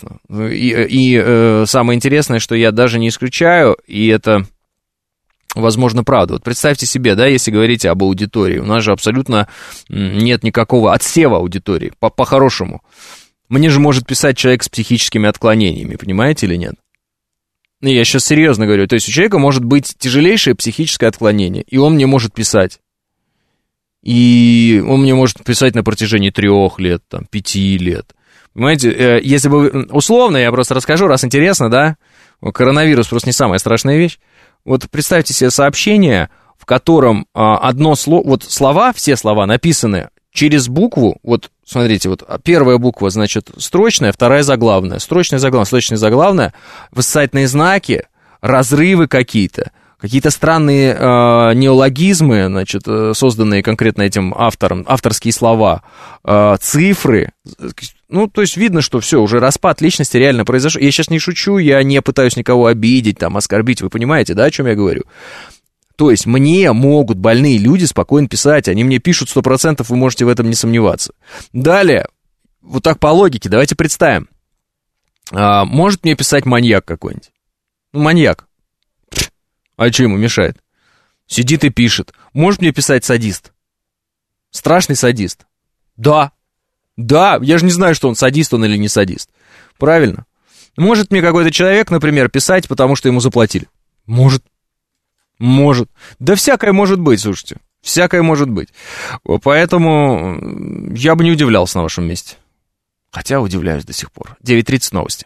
И самое интересное, что я даже не исключаю, и это, возможно, правда. Вот представьте себе, да, если говорить об аудитории, у нас же абсолютно нет никакого отсева аудитории, по-хорошему. Мне же может писать человек с психическими отклонениями, понимаете или нет? Я сейчас серьезно говорю, то есть у человека может быть тяжелейшее психическое отклонение, и он мне может писать. И он мне может писать на протяжении 3 лет, 5 лет. Понимаете, если бы, условно, я просто расскажу, раз интересно, да, коронавирус просто не самая страшная вещь. Вот представьте себе сообщение, в котором одно слово, вот слова, все слова написаны через букву, вот смотрите, вот первая буква, значит, строчная, вторая заглавная, строчная, заглавная, восклицательные знаки, разрывы какие-то странные неологизмы, значит, созданные конкретно этим автором, авторские слова, цифры, ну, то есть видно, что все, уже распад личности реально произошел. Я сейчас не шучу, я не пытаюсь никого обидеть, там, оскорбить, вы понимаете, да, о чем я говорю? То есть мне могут больные люди спокойно писать, они мне пишут 100%, вы можете в этом не сомневаться. Далее, вот так по логике, давайте представим. Может мне писать маньяк какой-нибудь? Ну, маньяк. А что ему мешает? Сидит и пишет. Может мне писать садист? Страшный садист? Да, я же не знаю, что он садист он или не садист. Правильно? Может мне какой-то человек, например, писать, потому что ему заплатили? Может. Да всякое может быть, слушайте. Всякое может быть. Поэтому я бы не удивлялся на вашем месте. Хотя удивляюсь до сих пор. 9:30 новости.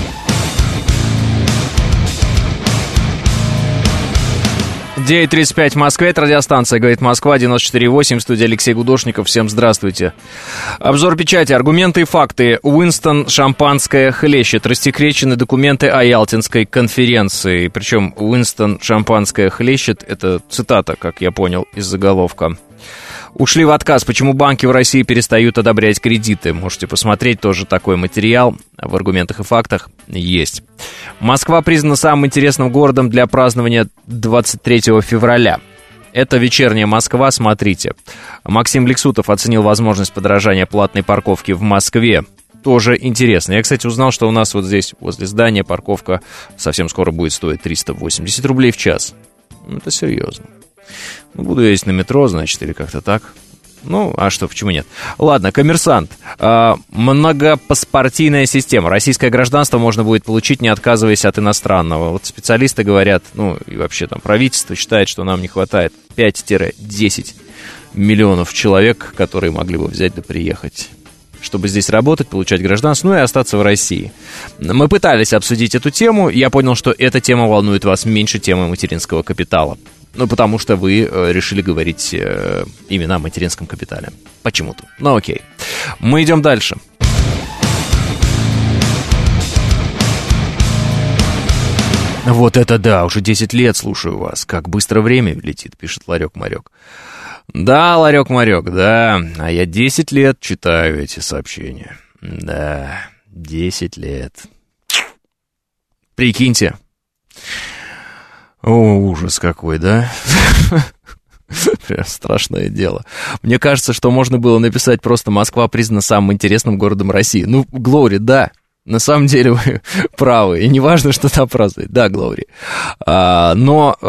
9:35 в Москве, это радиостанция «Говорит Москва», 94.8, студия Алексей Гудошников. Всем здравствуйте. Обзор печати, аргументы и факты. Уинстон шампанское хлещет. Рассекречены документы о Ялтинской конференции. Причем Уинстон шампанское хлещет, это цитата, как я понял, из заголовка. Ушли в отказ. Почему банки в России перестают одобрять кредиты? Можете посмотреть, тоже такой материал в аргументах и фактах есть. Москва признана самым интересным городом для празднования 23 февраля. Это вечерняя Москва, смотрите. Максим Лексутов оценил возможность подорожания платной парковки в Москве. Тоже интересно. Я, кстати, узнал, что у нас вот здесь, возле здания, парковка совсем скоро будет стоить 380 рублей в час. Это серьезно. Буду ездить на метро, значит, или как-то так. Ну, а что, почему нет? Ладно, «Коммерсант». Многопаспортийная система. Российское гражданство можно будет получить, не отказываясь от иностранного. Вот специалисты говорят, ну, и вообще там правительство считает, что нам не хватает 5-10 миллионов человек, которые могли бы взять да приехать, чтобы здесь работать, получать гражданство, ну и остаться в России. Мы пытались обсудить эту тему. Я понял, что эта тема волнует вас меньше темы материнского капитала. Ну, потому что вы решили говорить именно о материнском капитале. Почему-то. Ну, окей. Мы идем дальше. Вот это да, уже 10 лет слушаю вас. Как быстро время летит, пишет Ларек-Марек. Да, Ларек-Марек, да. А я 10 лет читаю эти сообщения. Да, 10 лет. Прикиньте. О, ужас какой, да? Прям страшное дело. Мне кажется, что можно было написать просто «Москва признана самым интересным городом России». Ну, Глори, да. На самом деле вы правы. И не важно, что там празднуют. Да, Глори. Но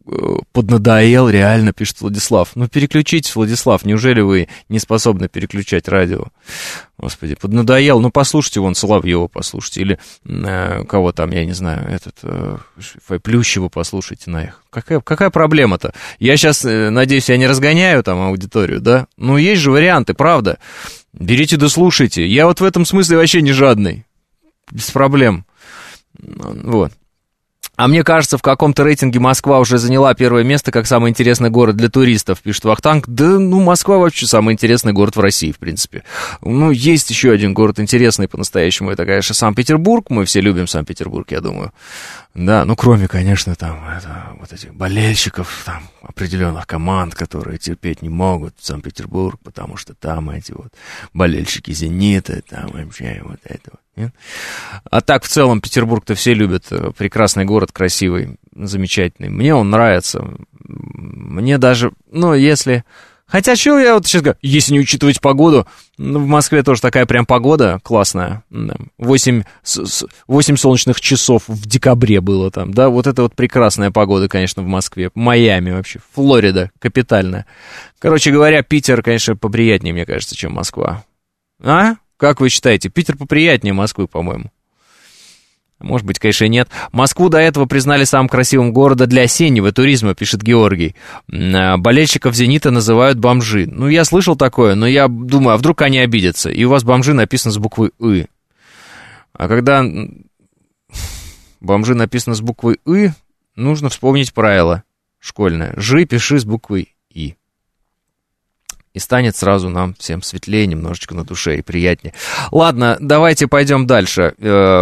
поднадоел, реально, пишет Владислав. Ну, переключитесь, Владислав, неужели вы не способны переключать радио? Господи, поднадоел, ну, послушайте вон Соловьева, послушайте, или кого там, я не знаю, Плющева послушайте на их. Какая проблема-то? Я сейчас, надеюсь, я не разгоняю там аудиторию, да? Ну, есть же варианты, правда. Берите да слушайте. Я вот в этом смысле вообще не жадный. Без проблем. Вот. А мне кажется, в каком-то рейтинге Москва уже заняла первое место как самый интересный город для туристов, пишет Вахтанг. Да, ну, Москва вообще самый интересный город в России, в принципе. Ну, есть еще один город интересный по-настоящему, это, конечно, Санкт-Петербург. Мы все любим Санкт-Петербург, я думаю. Да, ну, кроме, конечно, там, вот этих болельщиков, там, определенных команд, которые терпеть не могут в Санкт-Петербург, потому что там эти вот болельщики «Зенита», там вообще вот это вот. Нет? А так, в целом, Петербург-то все любят. Прекрасный город, красивый, замечательный. Мне он нравится. Мне даже, ну, если... Хотя, что я вот сейчас говорю, если не учитывать погоду, ну, в Москве тоже такая прям погода классная. 8 солнечных часов в декабре было там, да, вот это вот прекрасная погода, конечно, в Москве. Майами вообще, Флорида, капитальная. Короче говоря, Питер, конечно, поприятнее, мне кажется, чем Москва. А? Как вы считаете? Питер поприятнее Москвы, по-моему. Может быть, конечно, и нет. Москву до этого признали самым красивым городом для осеннего туризма, пишет Георгий. Болельщиков «Зенита» называют бомжи. Ну, я слышал такое, но я думаю, а вдруг они обидятся? И у вас бомжи написано с буквы «ы». А когда бомжи написано с буквой «ы», нужно вспомнить правило школьное. «Жи» пиши с буквой «и». И станет сразу нам всем светлее, немножечко на душе и приятнее. Ладно, давайте пойдем дальше.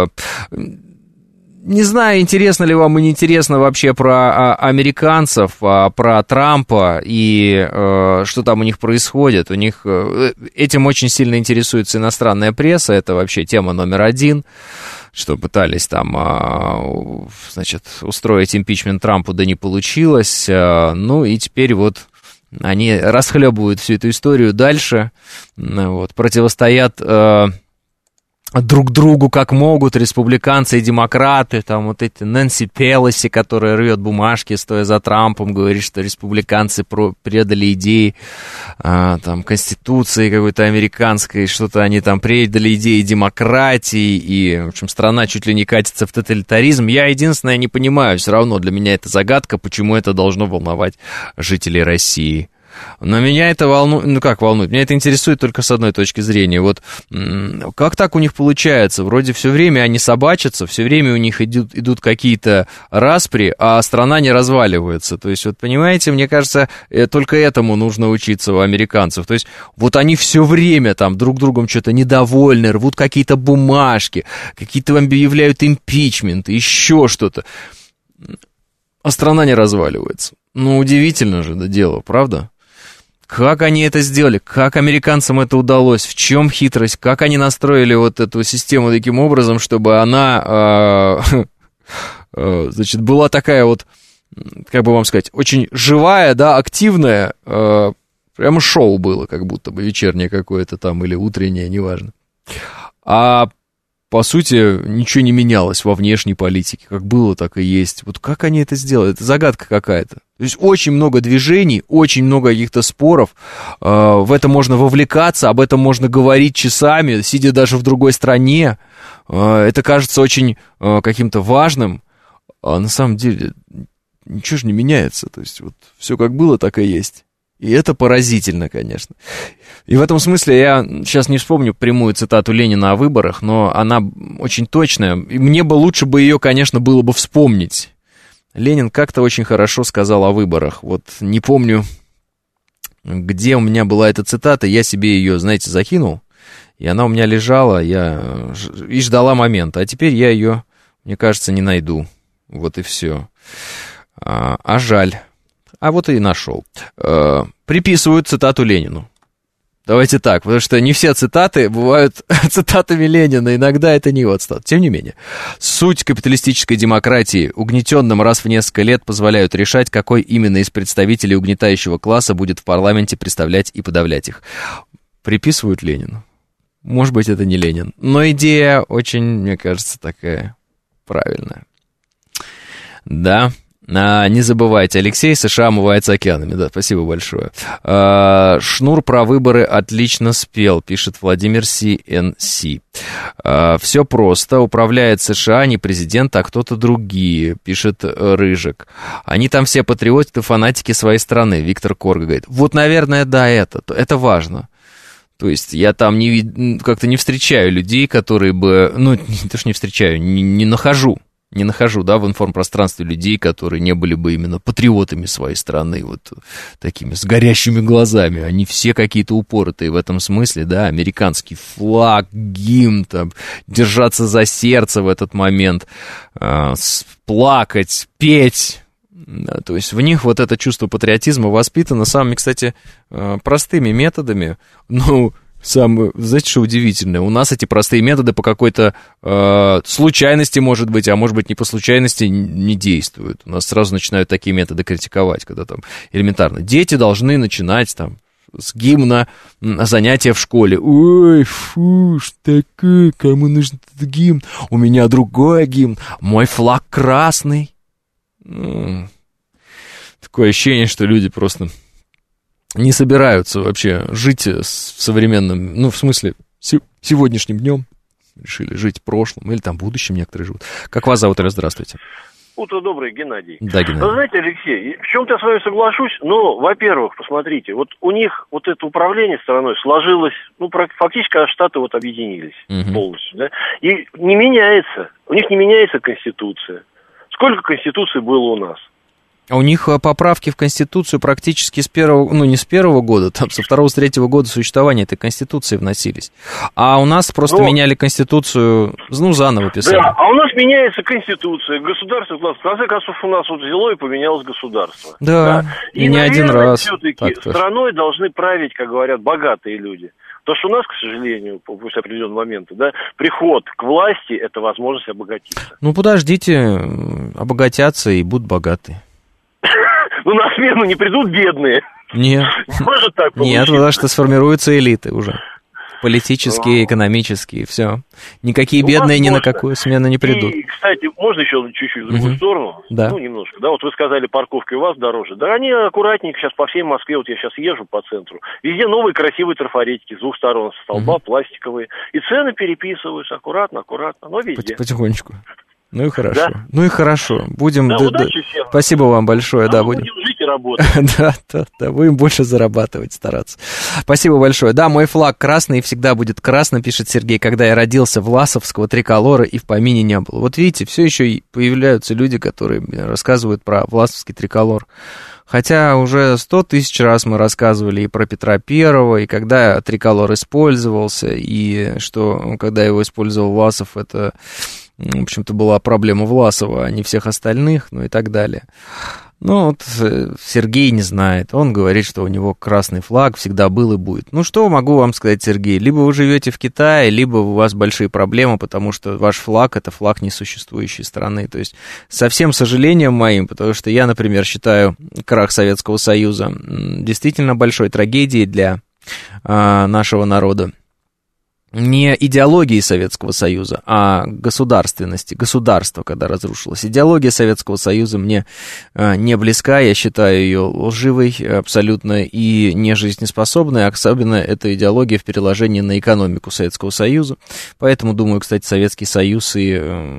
Не знаю, интересно ли вам и неинтересно вообще про американцев, про Трампа и что там у них происходит. У них этим очень сильно интересуется иностранная пресса, это вообще тема номер один, что пытались там, значит, устроить импичмент Трампу, да не получилось. Ну и теперь вот они расхлебывают всю эту историю дальше, вот, противостоят друг другу как могут, республиканцы и демократы, там вот эти Нэнси Пелоси, которая рвет бумажки, стоя за Трампом, говорит, что республиканцы предали идеи там, конституции какой-то американской, что-то они там предали идеи демократии, и, в общем, страна чуть ли не катится в тоталитаризм. Я единственное не понимаю, все равно для меня это загадка, почему это должно волновать жителей России. Но меня это волнует, ну как волнует, меня это интересует только с одной точки зрения. Вот как так у них получается? Вроде все время они собачатся, все время у них идут какие-то распри, а страна не разваливается. То есть, вот понимаете, мне кажется, только этому нужно учиться у американцев. То есть, вот они все время там друг другом что-то недовольны, рвут какие-то бумажки, какие-то объявляют импичмент, еще что-то. А страна не разваливается. Ну, удивительно же это дело, правда? Как они это сделали? Как американцам это удалось? В чем хитрость? Как они настроили вот эту систему таким образом, чтобы она, значит, была такая вот, как бы вам сказать, очень живая, да, активная, прямо шоу было, как будто бы вечернее какое-то там или утреннее, неважно. А по сути, ничего не менялось во внешней политике, как было, так и есть. Вот как они это сделали? Это загадка какая-то. То есть очень много движений, очень много каких-то споров, в это можно вовлекаться, об этом можно говорить часами, сидя даже в другой стране. Это кажется очень каким-то важным, а на самом деле ничего же не меняется. То есть вот все как было, так и есть. И это поразительно, конечно. И в этом смысле я сейчас не вспомню прямую цитату Ленина о выборах, но она очень точная. И мне бы лучше бы ее, конечно, было бы вспомнить. Ленин как-то очень хорошо сказал о выборах. Вот не помню, где у меня была эта цитата, я себе ее, знаете, закинул, и она у меня лежала, и ждала момента. А теперь я ее, мне кажется, не найду. Вот и все. А жаль. А вот и нашел. Приписывают цитату Ленину. Давайте так, потому что не все цитаты бывают цитатами Ленина, иногда это не его цитата. Тем не менее, суть капиталистической демократии угнетенным раз в несколько лет позволяют решать, какой именно из представителей угнетающего класса будет в парламенте представлять и подавлять их. Приписывают Ленину. Может быть, это не Ленин, но идея очень, мне кажется, такая правильная. Да. Не забывайте, Алексей, США омывается океанами. Да, спасибо большое. Шнур про выборы отлично спел, пишет Владимир CNC. Все просто. Управляет США не президент, а кто-то другие, пишет Рыжик. Они там все патриоты, фанатики своей страны. Виктор Корга говорит. Вот, наверное, да, это важно. То есть я там как-то не встречаю людей, которые бы... Ну, не то, что не встречаю, не нахожу, да, в информпространстве людей, которые не были бы именно патриотами своей страны, вот такими, с горящими глазами. Они все какие-то упоротые в этом смысле, да, американский флаг, гимн, там, держаться за сердце в этот момент, плакать, петь. Да, то есть в них вот это чувство патриотизма воспитано самыми, кстати, простыми методами. Ну, знаете, что удивительное? У нас эти простые методы по какой-то случайности, может быть, а может быть не по случайности не действуют. У нас сразу начинают такие методы критиковать, когда там элементарно. Дети должны начинать там с гимна занятия в школе. Ой, фу, что такое, кому нужен этот гимн? У меня другой гимн, мой флаг красный. Такое ощущение, что люди просто не собираются вообще жить в современном, ну, в смысле, сегодняшним днем, решили жить прошлым, или там будущим некоторые живут. Как вас зовут, здравствуйте? Утро доброе, Геннадий. Да, Геннадий. Вы знаете, Алексей, в чем-то я с вами соглашусь, но, во-первых, посмотрите, вот у них вот это управление страной сложилось, ну, фактически, когда Штаты вот объединились полностью, да, и не меняется, у них не меняется Конституция. Сколько Конституций было у нас? А у них поправки в Конституцию практически с первого, ну, не с первого года, там, со второго, с третьего года существования этой Конституции вносились. А у нас просто меняли Конституцию, ну, заново писали. Да, а у нас меняется Конституция, государство, в конце концов, у нас вот взяло и поменялось государство. Да, и не один раз. Все-таки страной должны править, как говорят, богатые люди. То, что у нас, к сожалению, после определенного момента, да, приход к власти – это возможность обогатиться. Ну, подождите, обогатятся и будут богаты. Ну, на смену не придут бедные. Нет. Может так получиться. Нет, потому что сформируются элиты уже. Политические, экономические, все. Никакие бедные ни на какую смену не придут. И, кстати, можно еще чуть-чуть в другую сторону? Да. Ну, немножко. Да, вот вы сказали, парковка у вас дороже. Да, они аккуратненько сейчас по всей Москве, вот я сейчас езжу по центру, везде новые красивые трафаретики с двух сторон, столба, пластиковые. И цены переписываются аккуратно, но везде. Потихонечку. Ну и хорошо. Да? Ну и хорошо. Будем. Да, удачи всем. Спасибо вам большое. Да, будем жить и работать. Да, будем больше зарабатывать, стараться. Спасибо большое. Да, мой флаг красный и всегда будет красным, пишет Сергей, когда я родился, власовского триколора и в помине не было. Вот видите, все еще появляются люди, которые рассказывают про власовский триколор. Хотя уже 100 тысяч раз мы рассказывали и про Петра Первого, и когда триколор использовался, и что, когда его использовал Власов, это, в общем-то, была проблема Власова, а не всех остальных, ну и так далее. Ну, вот Сергей не знает. Он говорит, что у него красный флаг всегда был и будет. Ну, что могу вам сказать, Сергей? Либо вы живете в Китае, либо у вас большие проблемы, потому что ваш флаг — это флаг несуществующей страны. То есть, со всем сожалением моим, потому что я, например, считаю крах Советского Союза действительно большой трагедией для нашего народа. Не идеологии Советского Союза, а государственности, государство, когда разрушилось. Идеология Советского Союза мне не близка, я считаю ее лживой абсолютно и нежизнеспособной, особенно эта идеология в переложении на экономику Советского Союза. Поэтому, думаю, кстати, Советский Союз и,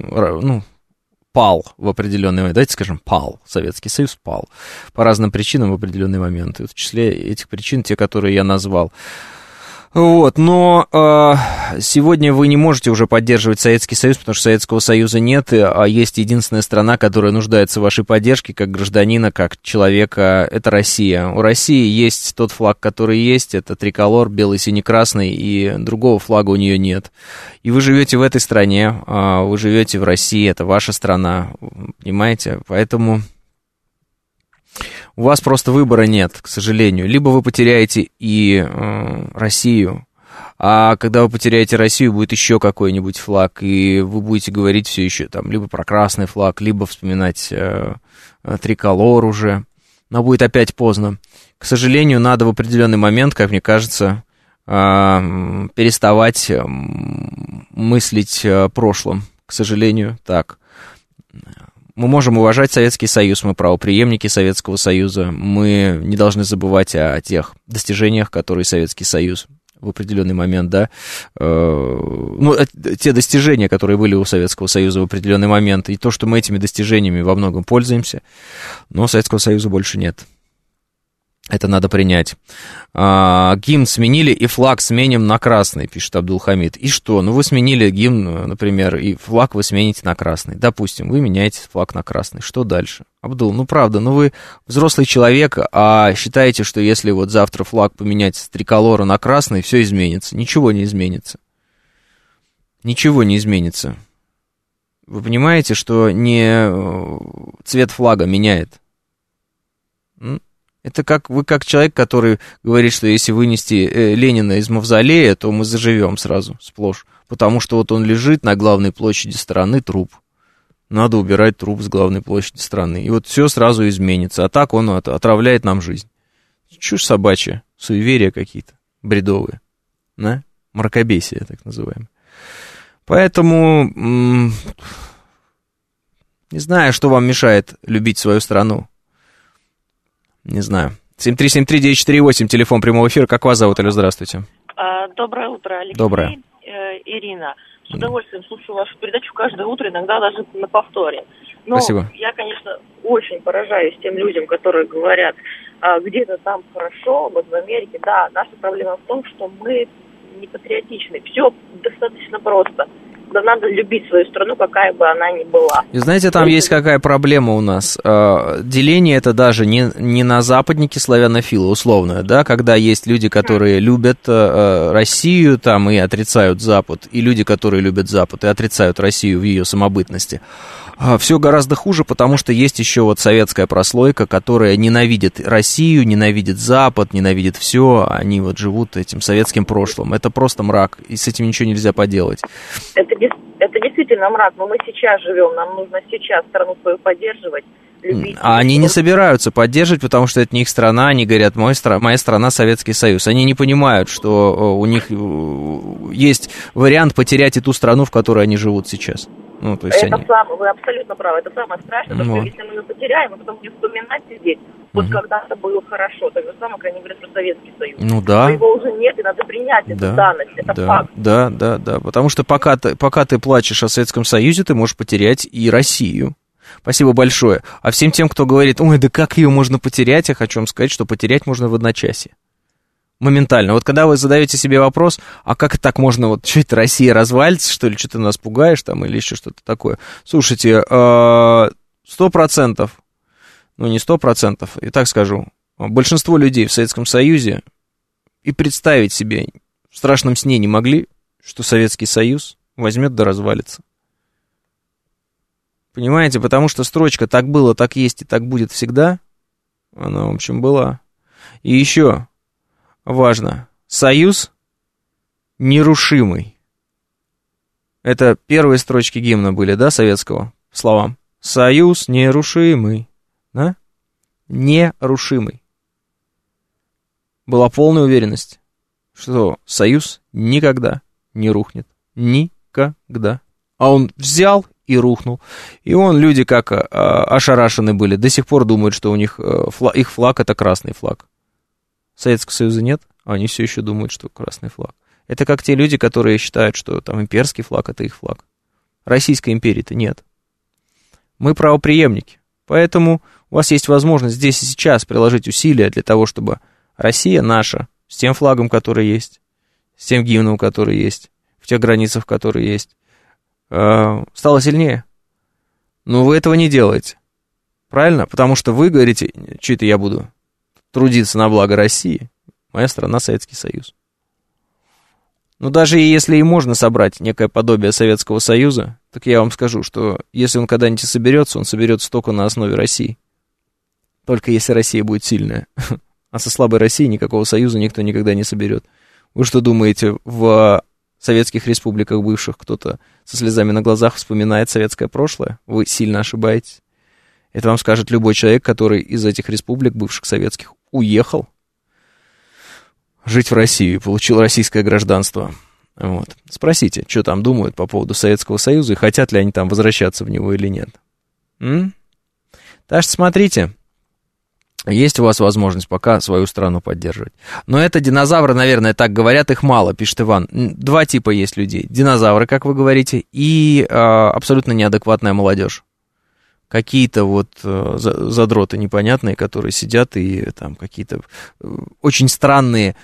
пал в определенный момент, давайте скажем, пал, Советский Союз пал по разным причинам в определенный момент, и в числе этих причин те, которые я назвал. Вот, но сегодня вы не можете уже поддерживать Советский Союз, потому что Советского Союза нет, а есть единственная страна, которая нуждается в вашей поддержке, как гражданина, как человека, это Россия. У России есть тот флаг, который есть, это триколор, белый, синий, красный, и другого флага у нее нет. И вы живете в этой стране, вы живете в России, это ваша страна, понимаете, поэтому... У вас просто выбора нет, к сожалению. Либо вы потеряете и Россию, а когда вы потеряете Россию, будет еще какой-нибудь флаг, и вы будете говорить все еще там либо про красный флаг, либо вспоминать триколор уже. Но будет опять поздно. К сожалению, надо в определенный момент, как мне кажется, переставать мыслить прошлым. К сожалению, так. Мы можем уважать Советский Союз, мы правопреемники Советского Союза, мы не должны забывать о тех достижениях, которые Советский Союз в определенный момент, да, те достижения, которые были у Советского Союза в определенный момент, и то, что мы этими достижениями во многом пользуемся, но Советского Союза больше нет. Это надо принять. Гимн сменили и флаг сменим на красный, пишет Абдулхамид. И что? Ну, вы сменили гимн, например, и флаг вы смените на красный. Допустим, вы меняете флаг на красный. Что дальше? Абдул, ну, правда, вы взрослый человек, а считаете, что если вот завтра флаг поменять с триколора на красный, все изменится. Ничего не изменится. Ничего не изменится. Вы понимаете, что не цвет флага меняет? Это как вы как человек, который говорит, что если вынести Ленина из мавзолея, то мы заживем сразу сплошь. Потому что вот он лежит на главной площади страны, труп. Надо убирать труп с главной площади страны. И вот все сразу изменится. А так он отравляет нам жизнь. Чушь собачья, суеверия какие-то бредовые. Да? Мракобесие, так называемое. Поэтому не знаю, что вам мешает любить свою страну. Не знаю. 7373948, телефон прямого эфира. Как вас зовут? Алло, здравствуйте. Доброе утро, Алексей. Доброе. Ирина. С удовольствием слушаю вашу передачу каждое утро, иногда даже на повторе. Но спасибо. Я, конечно, очень поражаюсь тем людям, которые говорят, где-то там хорошо, вот в Америке. Да, наша проблема в том, что мы не патриотичны. Все достаточно просто. Да, надо любить свою страну, какая бы она ни была. И знаете, там есть какая проблема у нас. Деление это даже не на западники славянофилы, условно, да, когда есть люди, которые любят Россию там и отрицают Запад, и люди, которые любят Запад и отрицают Россию в ее самобытности. Все гораздо хуже, потому что есть еще вот советская прослойка, которая ненавидит Россию, ненавидит Запад, ненавидит все, они вот живут этим советским прошлым. Это просто мрак, и с этим ничего нельзя поделать. Это действительно мрак, но мы сейчас живем, нам нужно сейчас страну свою поддерживать, любить. А они не собираются поддерживать, потому что это не их страна, они говорят, моя страна Советский Союз. Они не понимают, что у них есть вариант потерять и ту страну, в которой они живут сейчас. Ну, то есть вы абсолютно правы, это самое страшное, потому что если мы ее потеряем, мы потом не вспоминать сидеть, вот когда-то было хорошо, так же самое, как они говорят про Советский Союз. Ну да. Но его уже нет, и надо принять эту данность, это факт. Да, потому что пока ты плачешь о Советском Союзе, ты можешь потерять и Россию. Спасибо большое. А всем тем, кто говорит, ой, да как ее можно потерять, я хочу вам сказать, что потерять можно в одночасье. Моментально. Вот когда вы задаете себе вопрос, а как так можно, вот что это Россия развалится, что ли, что ты нас пугаешь там или еще что-то такое. Слушайте, 100%, ну не 100%, и так скажу, большинство людей в Советском Союзе и представить себе в страшном сне не могли, что Советский Союз возьмет да развалится. Понимаете, потому что строчка «так было, так есть и так будет всегда», она, в общем, была. И еще важно, союз нерушимый. Это первые строчки гимна были, да, советского, словам. Союз нерушимый, да? Нерушимый. Была полная уверенность, что союз никогда не рухнет. Никогда. А он взял и рухнул. И люди как ошарашены были, до сих пор думают, что у них их флаг это красный флаг. Советского Союза нет, а они все еще думают, что красный флаг. Это как те люди, которые считают, что там имперский флаг это их флаг. Российской империи-то нет. Мы правопреемники. Поэтому у вас есть возможность здесь и сейчас приложить усилия для того, чтобы Россия наша, с тем флагом, который есть, с тем гимном, который есть, в тех границах, которые есть, стала сильнее. Но вы этого не делаете. Правильно? Потому что вы говорите, что это я буду трудиться на благо России. Моя страна Советский Союз. Но даже если и можно собрать некое подобие Советского Союза, так я вам скажу, что если он когда-нибудь соберется, он соберется только на основе России. Только если Россия будет сильная. А со слабой Россией никакого союза никто никогда не соберет. Вы что думаете, в советских республиках бывших кто-то со слезами на глазах вспоминает советское прошлое? Вы сильно ошибаетесь. Это вам скажет любой человек, который из этих республик бывших советских уехал жить в Россию и получил российское гражданство. Вот. Спросите, что там думают по поводу Советского Союза и хотят ли они там возвращаться в него или нет. Так что смотрите, есть у вас возможность пока свою страну поддерживать. Но это динозавры, наверное, так говорят, их мало, пишет Иван. 2 типа есть людей. Динозавры, как вы говорите, и абсолютно неадекватная молодежь. Какие-то вот задроты непонятные, которые сидят и там какие-то очень странные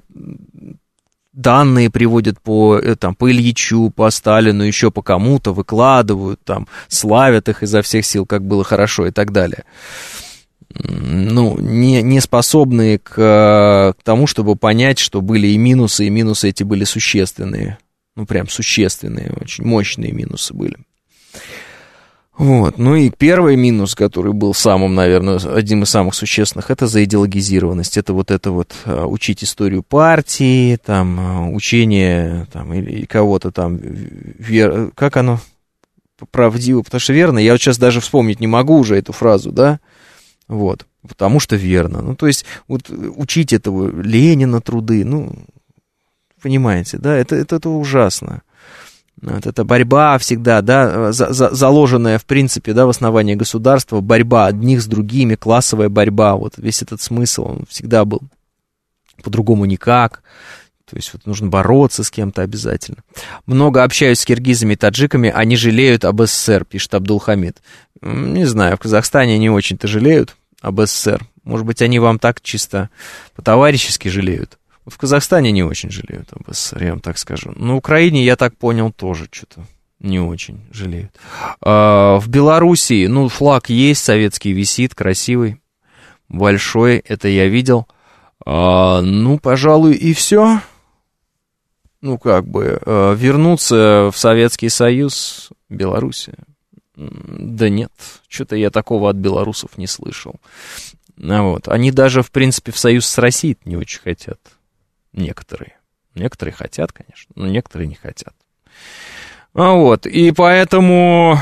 данные приводят по Ильичу, по Сталину, еще по кому-то, выкладывают, там, славят их изо всех сил, как было хорошо и так далее. Ну, не способные к тому, чтобы понять, что были и минусы эти были существенные. Ну, прям существенные, очень мощные минусы были. Вот, ну и первый минус, который был самым, наверное, одним из самых существенных, это заидеологизированность. Это вот учить историю партии, там, учение, там, или кого-то там, как оно правдиво, потому что верно, я вот сейчас даже вспомнить не могу уже эту фразу, да, вот, потому что верно. Ну, то есть, вот учить этого Ленина труды, ну, понимаете, да, это ужасно. Вот это борьба всегда, да, заложенная, в принципе, да, в основании государства, борьба одних с другими, классовая борьба, вот весь этот смысл, он всегда был, по-другому никак, то есть вот нужно бороться с кем-то обязательно. Много общаюсь с киргизами и таджиками, они жалеют об СССР, пишет Абдулхамид. Не знаю, в Казахстане не очень-то жалеют об СССР, может быть, они вам так чисто по-товарищески жалеют. В Казахстане не очень жалеют об СССР, я вам так скажу. На Украине, я так понял, тоже что-то не очень жалеют. В Белоруссии, ну, флаг есть, советский висит, красивый, большой, это я видел. Ну, пожалуй, и все. Ну, как бы, вернуться в Советский Союз, Белоруссия. Да нет, что-то я такого от белорусов не слышал. Вот. Они даже, в принципе, в союз с Россией не очень хотят. Некоторые. Некоторые хотят, конечно, но некоторые не хотят. Вот. И поэтому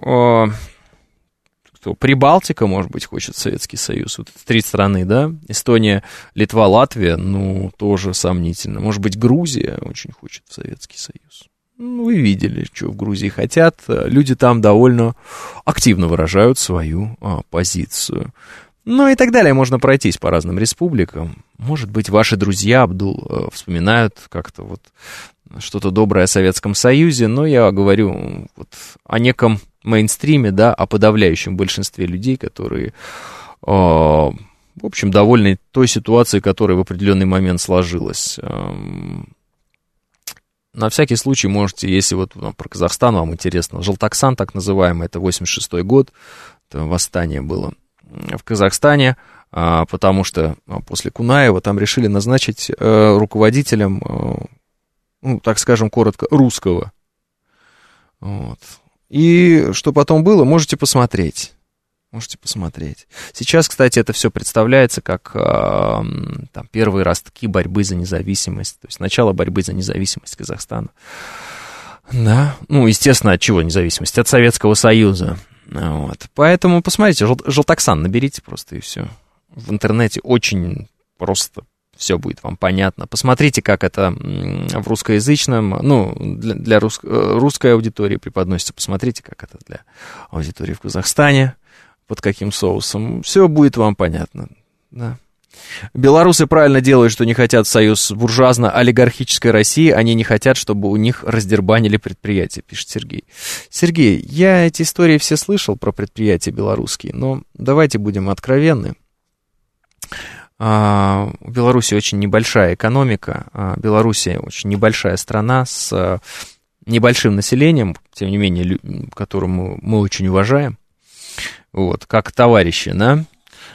Прибалтика, может быть, хочет Советский Союз. Вот 3 страны, да? Эстония, Литва, Латвия, ну, тоже сомнительно. Может быть, Грузия очень хочет в Советский Союз. Ну, вы видели, что в Грузии хотят. Люди там довольно активно выражают свою позицию. Ну и так далее, можно пройтись по разным республикам. Может быть, ваши друзья, Абдул, вспоминают как-то вот что-то доброе о Советском Союзе, но я говорю вот о неком мейнстриме, да, о подавляющем большинстве людей, которые, в общем, довольны той ситуацией, которая в определенный момент сложилась. На всякий случай можете, если вот про Казахстан вам интересно, Жалтаксан, так называемый, это 86-й год, это восстание было в Казахстане, потому что после Кунаева там решили назначить руководителем, ну, так скажем, коротко, русского. Вот. И что потом было, можете посмотреть. Можете посмотреть. Сейчас, кстати, это все представляется как там, первые ростки борьбы за независимость, то есть начало борьбы за независимость Казахстана. Да, ну, естественно, от чего независимость? От Советского Союза. Вот. Поэтому посмотрите, Жалтаксан наберите просто и все. В интернете очень просто все будет вам понятно. Посмотрите, как это в русскоязычном, ну, для русской аудитории преподносится. Посмотрите, как это для аудитории в Казахстане, под каким соусом. Все будет вам понятно. Да. Белорусы правильно делают, что не хотят союз буржуазно-олигархической России, они не хотят, чтобы у них раздербанили предприятия, пишет Сергей. Сергей, я эти истории все слышал про предприятия белорусские, но давайте будем откровенны. У Беларуси очень небольшая экономика, Белоруссия очень небольшая страна с небольшим населением, тем не менее, которому мы очень уважаем, вот, как товарищи, да.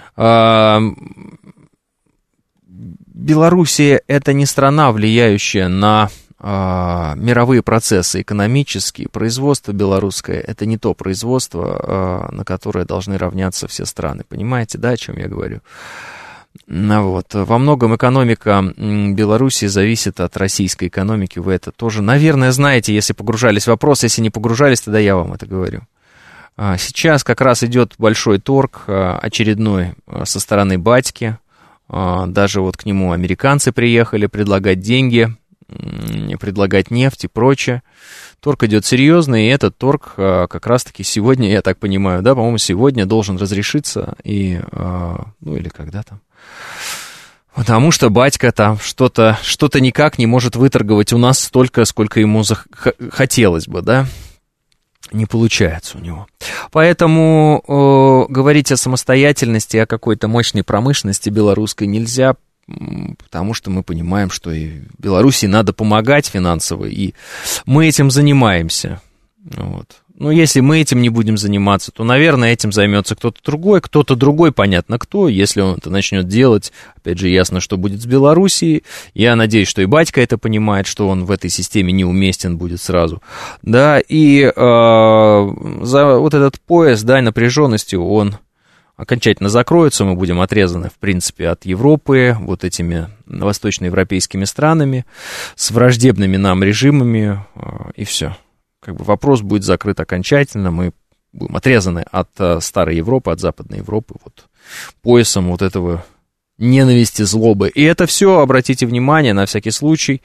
Белоруссия — это не страна, влияющая на мировые процессы экономические. Производство белорусское — это не то производство, на которое должны равняться все страны. Понимаете, да, о чем я говорю? Вот. Во многом экономика Белоруссии зависит от российской экономики. Вы это тоже, наверное, знаете, если погружались в вопрос. Если не погружались, тогда я вам это говорю. Сейчас как раз идет большой торг очередной со стороны батьки. Даже вот к нему американцы приехали предлагать деньги предлагать нефть и прочее. Торг идет серьезный, и этот торг как раз-таки сегодня, я так понимаю, да, по-моему, сегодня должен разрешиться, и, ну, или когда там. Потому что батька там что-то никак не может выторговать у нас столько, сколько ему хотелось бы, да. Не получается у него. Поэтому говорить о самостоятельности, о какой-то мощной промышленности белорусской нельзя, потому что мы понимаем, что и Беларуси надо помогать финансово, и мы этим занимаемся. Вот. Но если мы этим не будем заниматься, то, наверное, этим займется кто-то другой, понятно кто, если он это начнет делать. Опять же, ясно, что будет с Белоруссией. Я надеюсь, что и батька это понимает, что он в этой системе неуместен будет сразу. Да, и за вот этот пояс, да, напряженности, он окончательно закроется, мы будем отрезаны, в принципе, от Европы, вот этими восточноевропейскими странами, с враждебными нам режимами, и все. Как бы вопрос будет закрыт окончательно, мы будем отрезаны от старой Европы, от Западной Европы, вот, поясом вот этого ненависти, злобы. И это все, обратите внимание, на всякий случай,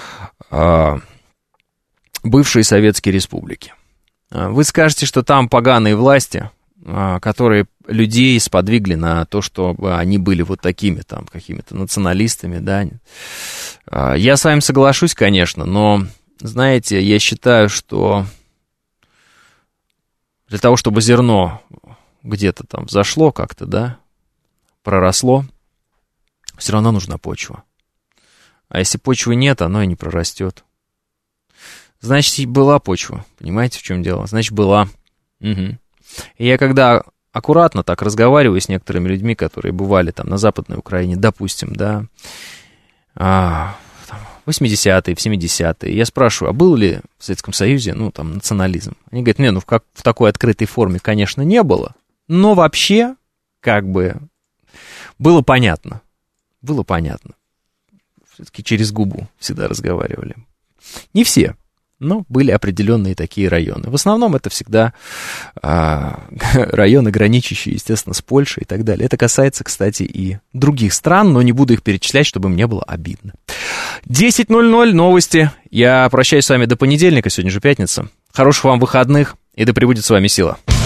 бывшие советские республики. Вы скажете, что там поганые власти, которые людей сподвигли на то, чтобы они были вот такими там какими-то националистами, да. Я с вами соглашусь, конечно, но, знаете, я считаю, что для того, чтобы зерно где-то там взошло как-то, да, проросло, все равно нужна почва. А если почвы нет, оно и не прорастет. Значит, была почва, понимаете, в чем дело? Значит, была. Угу. И я когда аккуратно так разговариваю с некоторыми людьми, которые бывали там на Западной Украине, допустим, да, 80-е, в 70-е, я спрашиваю, а был ли в Советском Союзе, ну, там, национализм? Они говорят, не, ну, в такой открытой форме, конечно, не было, но вообще, как бы, было понятно. Все-таки через губу всегда разговаривали. Не все. Но были определенные такие районы. В основном это всегда районы, граничащие, естественно, с Польшей и так далее. Это касается, кстати, и других стран, но не буду их перечислять, чтобы мне было обидно. 10:00, новости. Я прощаюсь с вами до понедельника, сегодня же пятница. Хороших вам выходных, и да пребудет с вами сила.